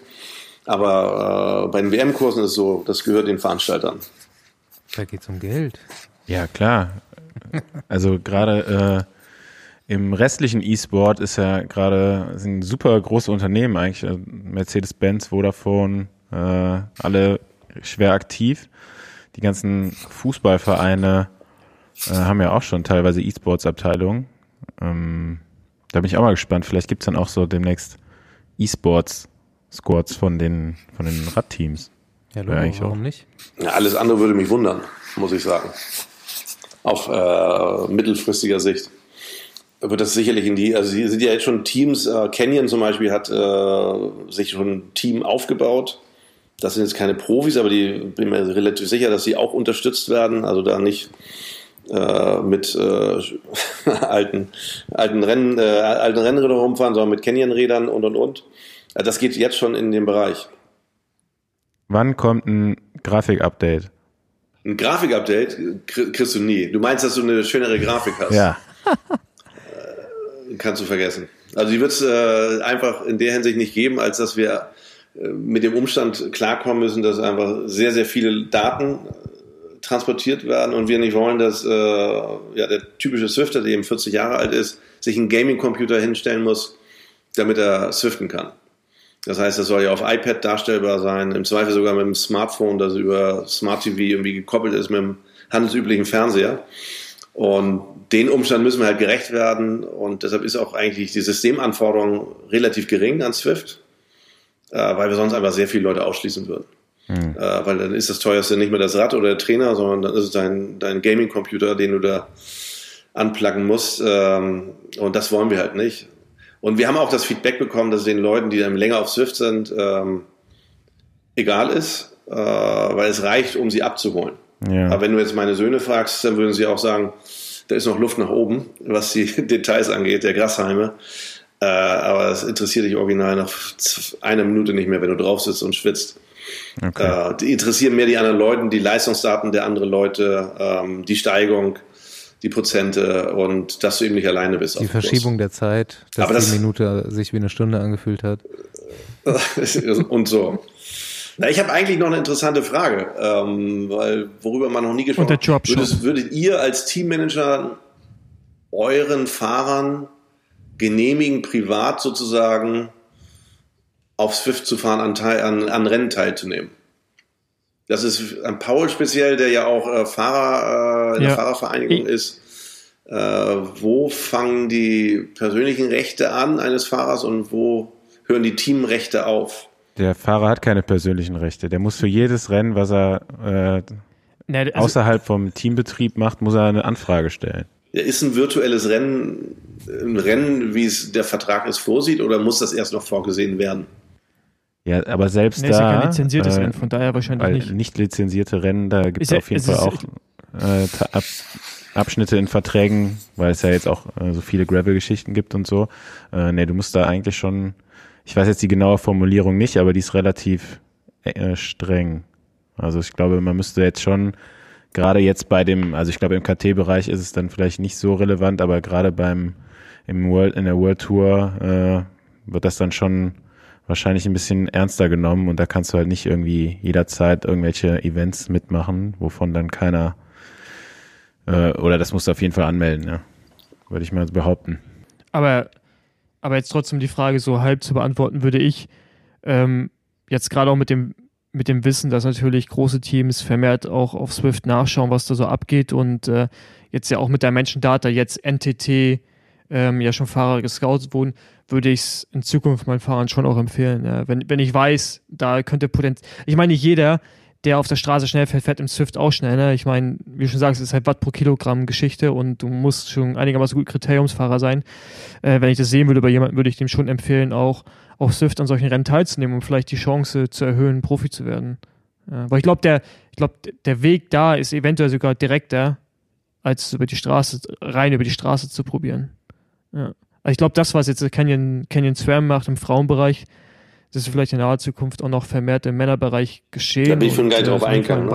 Aber bei den WM-Kursen ist es so, das gehört den Veranstaltern. Da geht es um Geld. Ja, klar. Also gerade im restlichen E-Sport ist ja gerade ein super große Unternehmen eigentlich. Mercedes-Benz, Vodafone, alle schwer aktiv. Die ganzen Fußballvereine haben ja auch schon teilweise E-Sports-Abteilungen. Da bin ich auch mal gespannt. Vielleicht gibt es dann auch so demnächst E-Sports-Squads von den Radteams. Ja, Logo, warum nicht? Ja, alles andere würde mich wundern, muss ich sagen. Auf mittelfristiger Sicht wird das sicherlich also hier sind ja jetzt schon Teams, Canyon zum Beispiel hat sich schon ein Team aufgebaut. Das sind jetzt keine Profis, aber bin mir relativ sicher, dass sie auch unterstützt werden. Also da nicht mit alten Rennrädern rumfahren, sondern mit Canyon-Rädern und. Das geht jetzt schon in den Bereich. Wann kommt ein Grafik-Update? Ein Grafik-Update kriegst du nie. Du meinst, dass du eine schönere Grafik hast? Ja. Kannst du vergessen. Also die wird es einfach in der Hinsicht nicht geben, als dass wir mit dem Umstand klarkommen müssen, dass einfach sehr, sehr viele Daten transportiert werden und wir nicht wollen, dass der typische Swifter, der eben 40 Jahre alt ist, sich einen Gaming-Computer hinstellen muss, damit er swiften kann. Das heißt, das soll ja auf iPad darstellbar sein, im Zweifel sogar mit dem Smartphone, das über Smart TV irgendwie gekoppelt ist mit dem handelsüblichen Fernseher. Und den Umstand müssen wir halt gerecht werden und deshalb ist auch eigentlich die Systemanforderung relativ gering an Swift, weil wir sonst einfach sehr viele Leute ausschließen würden. Weil dann ist das teuerste nicht mehr das Rad oder der Trainer, sondern dann ist es dein Gaming-Computer, den du da anpluggen musst. Und das wollen wir halt nicht. Und wir haben auch das Feedback bekommen, dass es den Leuten, die dann länger auf Swift sind, egal ist, weil es reicht, um sie abzuholen. Ja. Aber wenn du jetzt meine Söhne fragst, dann würden sie auch sagen, da ist noch Luft nach oben, was die Details angeht, der Grashalme. aber es interessiert dich original nach einer Minute nicht mehr, wenn du drauf sitzt und schwitzt. Okay. Die interessieren mehr die anderen Leute, die Leistungsdaten der anderen Leute, die Steigung, die Prozente und dass du eben nicht alleine bist. Die Verschiebung der Zeit, dass die Minute sich wie eine Stunde angefühlt hat. Und so. Na, ich habe eigentlich noch eine interessante Frage, weil worüber man noch nie gesprochen hat. Würdet ihr als Teammanager euren Fahrern genehmigen, privat sozusagen auf Zwift zu fahren, an Rennen teilzunehmen? Das ist an Paul speziell, der ja auch Fahrer in der Fahrervereinigung ist. Wo fangen die persönlichen Rechte an eines Fahrers und wo hören die Teamrechte auf? Der Fahrer hat keine persönlichen Rechte. Der muss für jedes Rennen, was er außerhalb vom Teambetrieb macht, muss er eine Anfrage stellen. Ja, ist ein virtuelles Rennen ein Rennen, wie es der Vertrag es vorsieht, oder muss das erst noch vorgesehen werden? Ja, aber selbst da... ist ja kein lizenziertes Rennen, von daher wahrscheinlich nicht. Nicht lizenzierte Rennen, da gibt es auf jeden Fall auch Abschnitte in Verträgen, weil es ja jetzt auch so viele Gravel-Geschichten gibt und so. Du musst da eigentlich schon... Ich weiß jetzt die genaue Formulierung nicht, aber die ist relativ streng. Also ich glaube, man müsste jetzt schon, gerade jetzt bei dem, also ich glaube im KT-Bereich ist es dann vielleicht nicht so relevant, aber gerade in der World Tour wird das dann schon wahrscheinlich ein bisschen ernster genommen und da kannst du halt nicht irgendwie jederzeit irgendwelche Events mitmachen, wovon dann keiner, oder das musst du auf jeden Fall anmelden, ja. Würde ich mal behaupten. Aber jetzt trotzdem die Frage so halb zu beantworten, würde ich jetzt gerade auch mit dem Wissen, dass natürlich große Teams vermehrt auch auf Zwift nachschauen, was da so abgeht und jetzt ja auch mit der Menschendata, jetzt NTT ja schon Fahrer gescoutet wurden, würde ich es in Zukunft meinen Fahrern schon auch empfehlen. Ja. Wenn ich weiß, da könnte ich meine, nicht jeder, der auf der Straße schnell fährt, fährt im Zwift auch schnell. Ne? Ich meine, wie du schon sagst, es ist halt Watt pro Kilogramm Geschichte und du musst schon einigermaßen gut Kriteriumsfahrer sein. Wenn ich das sehen würde bei jemandem, würde ich dem schon empfehlen, auch auf Zwift an solchen Rennen teilzunehmen, um vielleicht die Chance zu erhöhen, Profi zu werden. Ja, weil ich glaube, der Weg da ist eventuell sogar direkter, als über die Straße zu probieren. Ja. Also ich glaube, das, was jetzt Canyon SRAM macht im Frauenbereich, das ist vielleicht in naher Zukunft auch noch vermehrt im Männerbereich geschehen. Da bin ich schon gleich drauf eingegangen.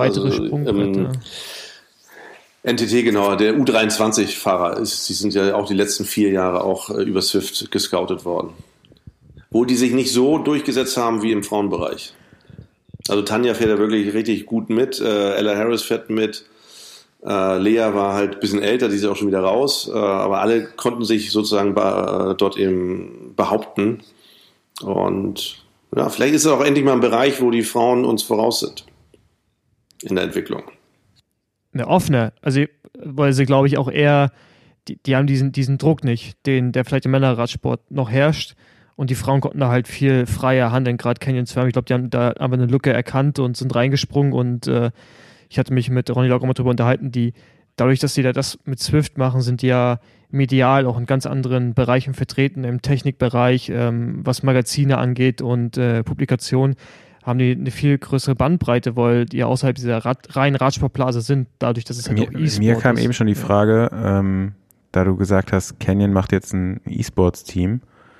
NTT, genau, der U23-Fahrer sie sind ja auch die letzten 4 Jahre auch über Zwift gescoutet worden. Wo die sich nicht so durchgesetzt haben wie im Frauenbereich. Also Tanja fährt ja wirklich richtig gut mit, Ella Harris fährt mit, Lea war halt ein bisschen älter, die ist auch schon wieder raus, aber alle konnten sich sozusagen dort eben behaupten. Und ja, vielleicht ist es auch endlich mal ein Bereich, wo die Frauen uns voraus sind in der Entwicklung. Eine offene, also weil sie, glaube ich, auch eher, die haben diesen Druck nicht, der vielleicht im Männerradsport noch herrscht. Und die Frauen konnten da halt viel freier handeln, gerade Canyon SRAM. Ich glaube, die haben da einfach eine Lücke erkannt und sind reingesprungen. Und ich hatte mich mit Ronny Lauck auch mal drüber unterhalten, dadurch, dass die da das mit Zwift machen, sind die ja medial auch in ganz anderen Bereichen vertreten, im Technikbereich, was Magazine angeht und Publikationen, haben die eine viel größere Bandbreite, weil die ja außerhalb dieser reinen Radsportblase sind, dadurch, dass es halt auch E-Sport ist. Mir kam eben schon die Frage, da du gesagt hast, Canyon macht jetzt ein E-Sports-Team.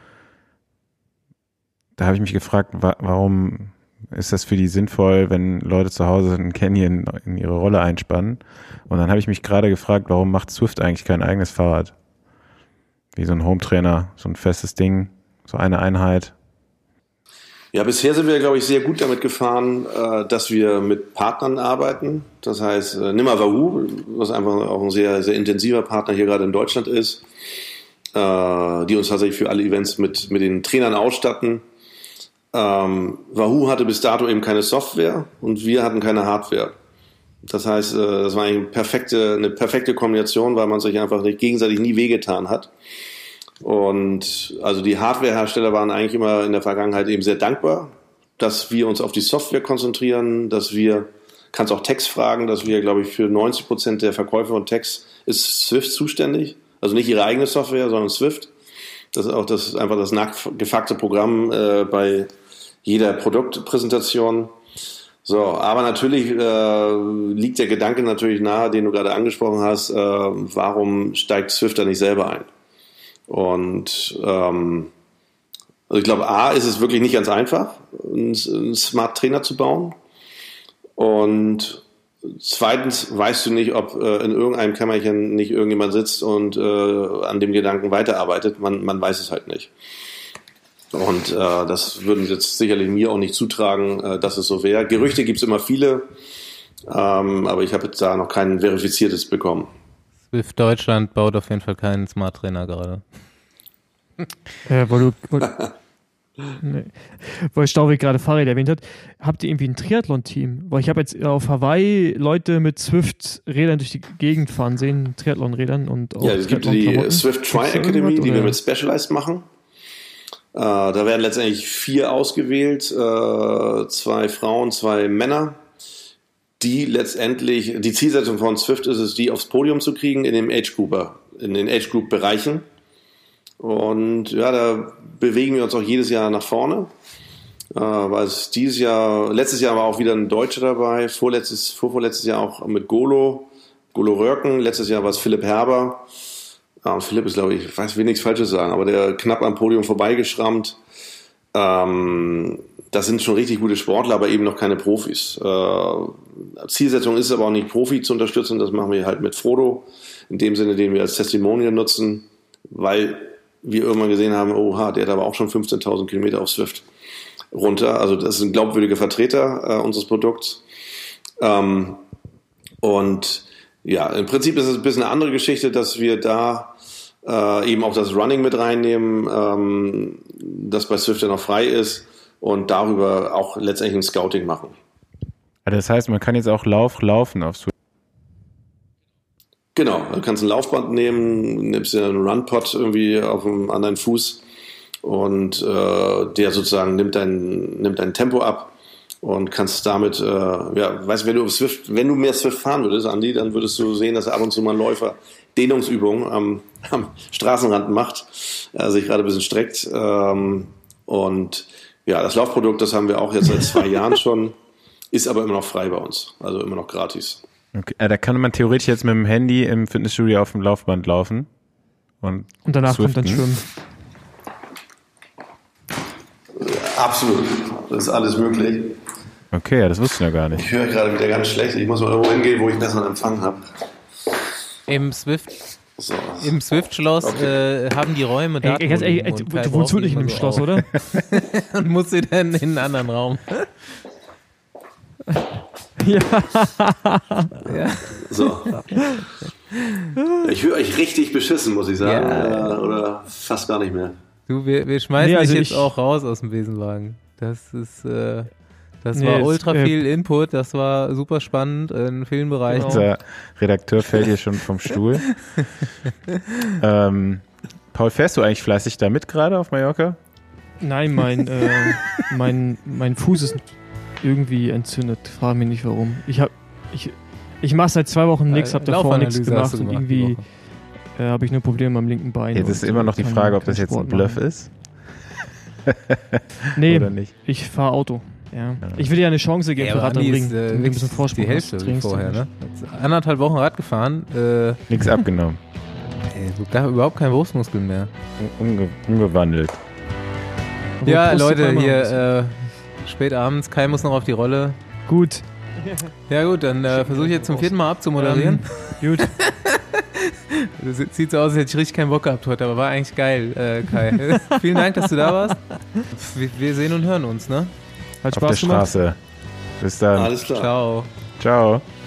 Da habe ich mich gefragt, warum ist das für die sinnvoll, wenn Leute zu Hause einen Canyon in ihre Rolle einspannen? Und dann habe ich mich gerade gefragt, warum macht Zwift eigentlich kein eigenes Fahrrad? Wie so ein Home-Trainer, so ein festes Ding, so eine Einheit. Ja, bisher sind wir, glaube ich, sehr gut damit gefahren, dass wir mit Partnern arbeiten. Das heißt, nimm mal Wahoo, was einfach auch ein sehr, sehr intensiver Partner hier gerade in Deutschland ist, die uns tatsächlich für alle Events mit den Trainern ausstatten. Wahoo hatte bis dato eben keine Software und wir hatten keine Hardware. Das heißt, das war eine perfekte Kombination, weil man sich einfach gegenseitig nie wehgetan hat. Und also die Hardwarehersteller waren eigentlich immer in der Vergangenheit eben sehr dankbar, dass wir uns auf die Software konzentrieren, kannst auch Tex fragen, dass wir, glaube ich, für 90% der Verkäufe von Tex ist Zwift zuständig. Also nicht ihre eigene Software, sondern Zwift. Das ist einfach das nachgefragte Programm bei jeder Produktpräsentation. So, aber natürlich liegt der Gedanke natürlich nahe, den du gerade angesprochen hast, warum steigt Zwift da nicht selber ein? Und Also ich glaube, A, ist es wirklich nicht ganz einfach, einen Smart Trainer zu bauen. Und zweitens weißt du nicht, ob in irgendeinem Kämmerchen nicht irgendjemand sitzt und an dem Gedanken weiterarbeitet. Man weiß es halt nicht. Und das würden jetzt sicherlich mir auch nicht zutragen, dass es so wäre. Gerüchte gibt es immer viele, aber ich habe jetzt da noch kein verifiziertes bekommen. Swift Deutschland baut auf jeden Fall keinen Smart Trainer gerade. Weil Staubig gerade Fahrräder erwähnt hat, habt ihr irgendwie ein Triathlon-Team? Weil ich habe jetzt auf Hawaii Leute mit Swift-Rädern durch die Gegend fahren sehen, Triathlon-Rädern und auch es gibt die Swift Tri Academy, die wir mit Specialized machen. Da werden letztendlich 4 ausgewählt, 2 Frauen, 2 Männer, die letztendlich, die Zielsetzung von Swift ist es, die aufs Podium zu kriegen in den Age-Group-Bereichen. Und ja, da bewegen wir uns auch jedes Jahr nach vorne. Weil es letztes Jahr war auch wieder ein Deutscher dabei, vorvorletztes Jahr auch mit Golo Röhrken, letztes Jahr war es Philipp Herber. Ja, und Philipp ist, glaube ich will nichts Falsches sagen, aber der knapp am Podium vorbeigeschrammt. Das sind schon richtig gute Sportler, aber eben noch keine Profis. Zielsetzung ist aber auch nicht, Profi zu unterstützen, das machen wir halt mit Frodo, in dem Sinne, den wir als Testimonial nutzen, weil wir irgendwann gesehen haben, oha, der hat aber auch schon 15.000 Kilometer auf Swift runter. Also das ist ein glaubwürdiger Vertreter unseres Produkts. Und ja, im Prinzip ist es ein bisschen eine andere Geschichte, dass wir da eben auch das Running mit reinnehmen, das bei Swift ja noch frei ist und darüber auch letztendlich ein Scouting machen. Das heißt, man kann jetzt auch laufen auf Swift. Genau, du kannst ein Laufband nehmen, nimmst dir einen Runpod irgendwie auf einem anderen Fuß und der sozusagen nimmt dein Tempo ab und kannst damit, weißt du, wenn du mehr Swift fahren würdest, Andi, dann würdest du sehen, dass ab und zu mal ein Läufer Dehnungsübungen am Straßenrand macht, sich gerade ein bisschen streckt. Und ja, das Laufprodukt, das haben wir auch jetzt seit 2 Jahren schon, ist aber immer noch frei bei uns, also immer noch gratis. Okay, da kann man theoretisch jetzt mit dem Handy im Fitnessstudio auf dem Laufband laufen. Und danach swiften. kommt dann Schwimmen. Absolut, das ist alles möglich. Okay, ja, das wusste ich noch gar nicht. Ich höre gerade wieder ganz schlecht, ich muss mal irgendwo hingehen, wo ich besseren Empfang habe. Im Swift-Schloss okay. Haben die Räume da. Du wohnst wirklich in einem Schloss, oder? Und musst du dann in einen anderen Raum. Ja. So. Ich höre euch richtig beschissen, muss ich sagen. Ja. Oder fast gar nicht mehr. Du, wir schmeißen dich jetzt auch raus aus dem Besenwagen. Das ist, war ultra viel Input, das war super spannend in vielen Bereichen. Genau. Der Redakteur fällt hier schon vom Stuhl. Paul, fährst du eigentlich fleißig da mit gerade auf Mallorca? Nein, mein Fuß ist irgendwie entzündet. Frage mich nicht warum. Ich mache seit 2 Wochen nichts, habe davor nichts gemacht und irgendwie habe ich nur Probleme am linken Bein. Jetzt ist immer noch die Frage, ob das jetzt ein Bluff ist. Nee, oder nicht. Ich fahre Auto. Ja. Ich will dir eine Chance geben für Rad am Ring. Ein bisschen Vorsprung. Die Hälfte vorher, ne? 1,5 Wochen Rad gefahren. Nichts abgenommen. Überhaupt kein Brustmuskel mehr. Umgewandelt. Ja, Leute, hier spät abends, Kai muss noch auf die Rolle. Gut. Ja gut, dann versuche ich jetzt zum 4. Mal abzumoderieren. Gut. Das sieht so aus, als hätte ich richtig keinen Bock gehabt heute, aber war eigentlich geil, Kai. Vielen Dank, dass du da warst. Wir sehen und hören uns, ne? Hat Spaß auf der gemacht. Straße. Bis dann. Alles klar. Ciao. Ciao.